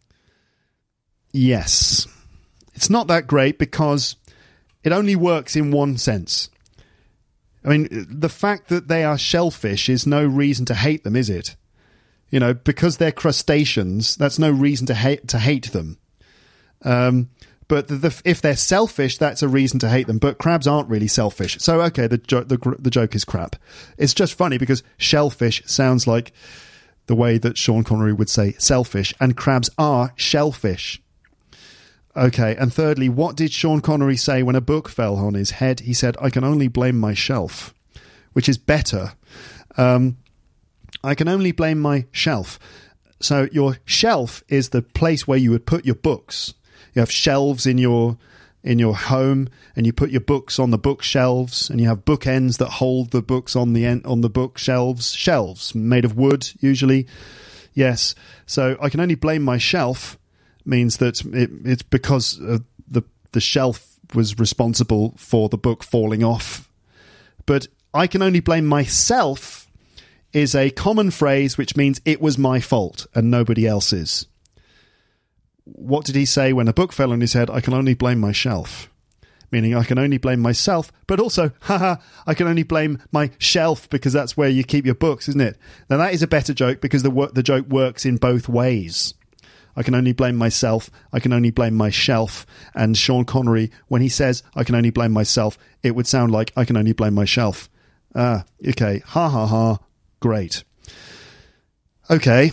Yes. It's not that great because it only works in one sense. I mean, the fact that they are shellfish is no reason to hate them, is it? You know, because they're crustaceans, that's no reason to hate to hate them. Um, but the, the, if they're selfish, that's a reason to hate them. But crabs aren't really selfish. So, okay, the, jo- the, the joke is crap. It's just funny because shellfish sounds like the way that Sean Connery would say selfish, and crabs are shellfish. Okay, and thirdly, what did Sean Connery say when a book fell on his head? He said, I can only blame my shelf, which is better. Um, I can only blame my shelf. So your shelf is the place where you would put your books. You have shelves in your in your home, and you put your books on the bookshelves, and you have bookends that hold the books on the en- on the bookshelves. Shelves made of wood, usually. Yes. So I can only blame my shelf. Means that it, it's because uh, the the shelf was responsible for the book falling off. But I can only blame myself is a common phrase which means it was my fault and nobody else's. What did he say when a book fell on his head? I can only blame my shelf. Meaning I can only blame myself, but also, haha, I can only blame my shelf because that's where you keep your books, isn't it? Now that is a better joke because the, the joke works in both ways. I can only blame myself, I can only blame my shelf. And Sean Connery, when he says, I can only blame myself, it would sound like, I can only blame my shelf. Ah, okay. Ha ha ha. Great. Okay.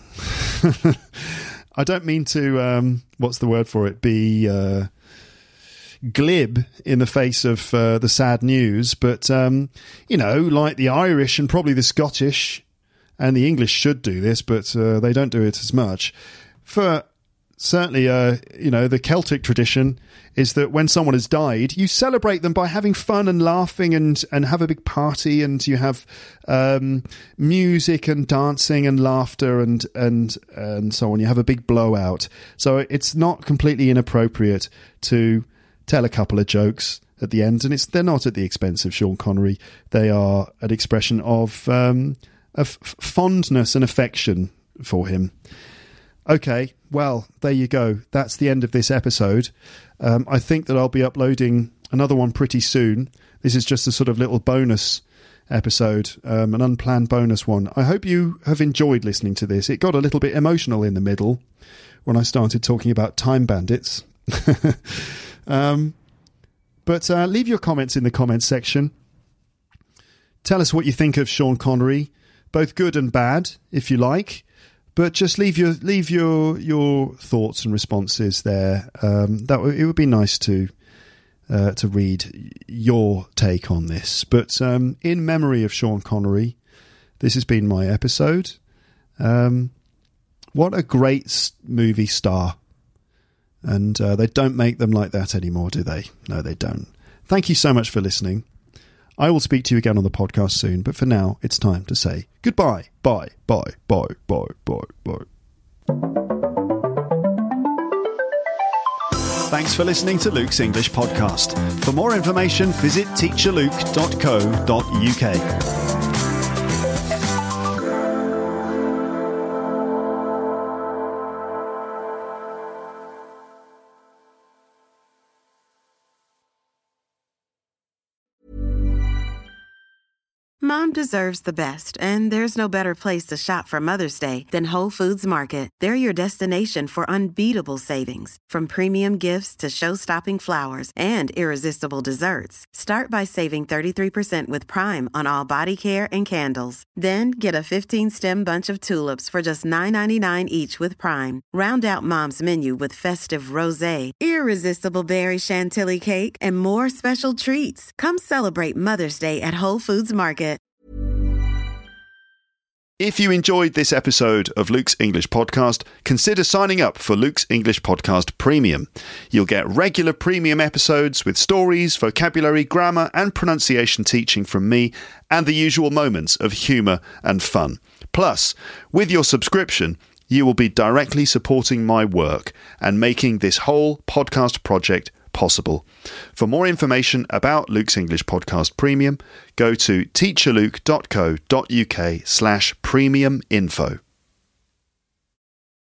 I don't mean to, um, what's the word for it, be uh, glib in the face of uh, the sad news, but, um, you know, like the Irish and probably the Scottish and the English should do this, but uh, they don't do it as much. For certainly, uh, you know, the Celtic tradition is that when someone has died, you celebrate them by having fun and laughing and, and have a big party, and you have um, music and dancing and laughter and, and, and so on. You have a big blowout. So it's not completely inappropriate to tell a couple of jokes at the end, and it's they're not at the expense of Sean Connery. They are an expression of, um, of fondness and affection for him. Okay, well, there you go. That's the end of this episode. Um, I think that I'll be uploading another one pretty soon. This is just a sort of little bonus episode, um, an unplanned bonus one. I hope you have enjoyed listening to this. It got a little bit emotional in the middle when I started talking about Time Bandits. um, but uh, leave your comments in the comments section. Tell us what you think of Sean Connery, both good and bad, if you like. But just leave your leave your your thoughts and responses there. Um, that w- it would be nice to uh, to read your take on this. But um, in memory of Sean Connery, this has been my episode. Um, what a great movie star! And uh, they don't make them like that anymore, do they? No, they don't. Thank you so much for listening. I will speak to you again on the podcast soon, but for now, it's time to say goodbye. Bye, bye, bye, bye, bye, bye. Thanks for listening to Luke's English Podcast. For more information, visit teacher luke dot co dot uk. Mom deserves the best, and there's no better place to shop for Mother's Day than Whole Foods Market. They're your destination for unbeatable savings, from premium gifts to show-stopping flowers and irresistible desserts. Start by saving thirty-three percent with Prime on all body care and candles. Then get a fifteen-stem bunch of tulips for just nine ninety-nine each with Prime. Round out Mom's menu with festive rosé, irresistible berry chantilly cake, and more special treats. Come celebrate Mother's Day at Whole Foods Market. If you enjoyed this episode of Luke's English Podcast, consider signing up for Luke's English Podcast Premium. You'll get regular premium episodes with stories, vocabulary, grammar and pronunciation teaching from me, and the usual moments of humour and fun. Plus, with your subscription, you will be directly supporting my work and making this whole podcast project possible. For more information about Luke's English Podcast Premium, go to teacher luke dot co dot uk slash premium info.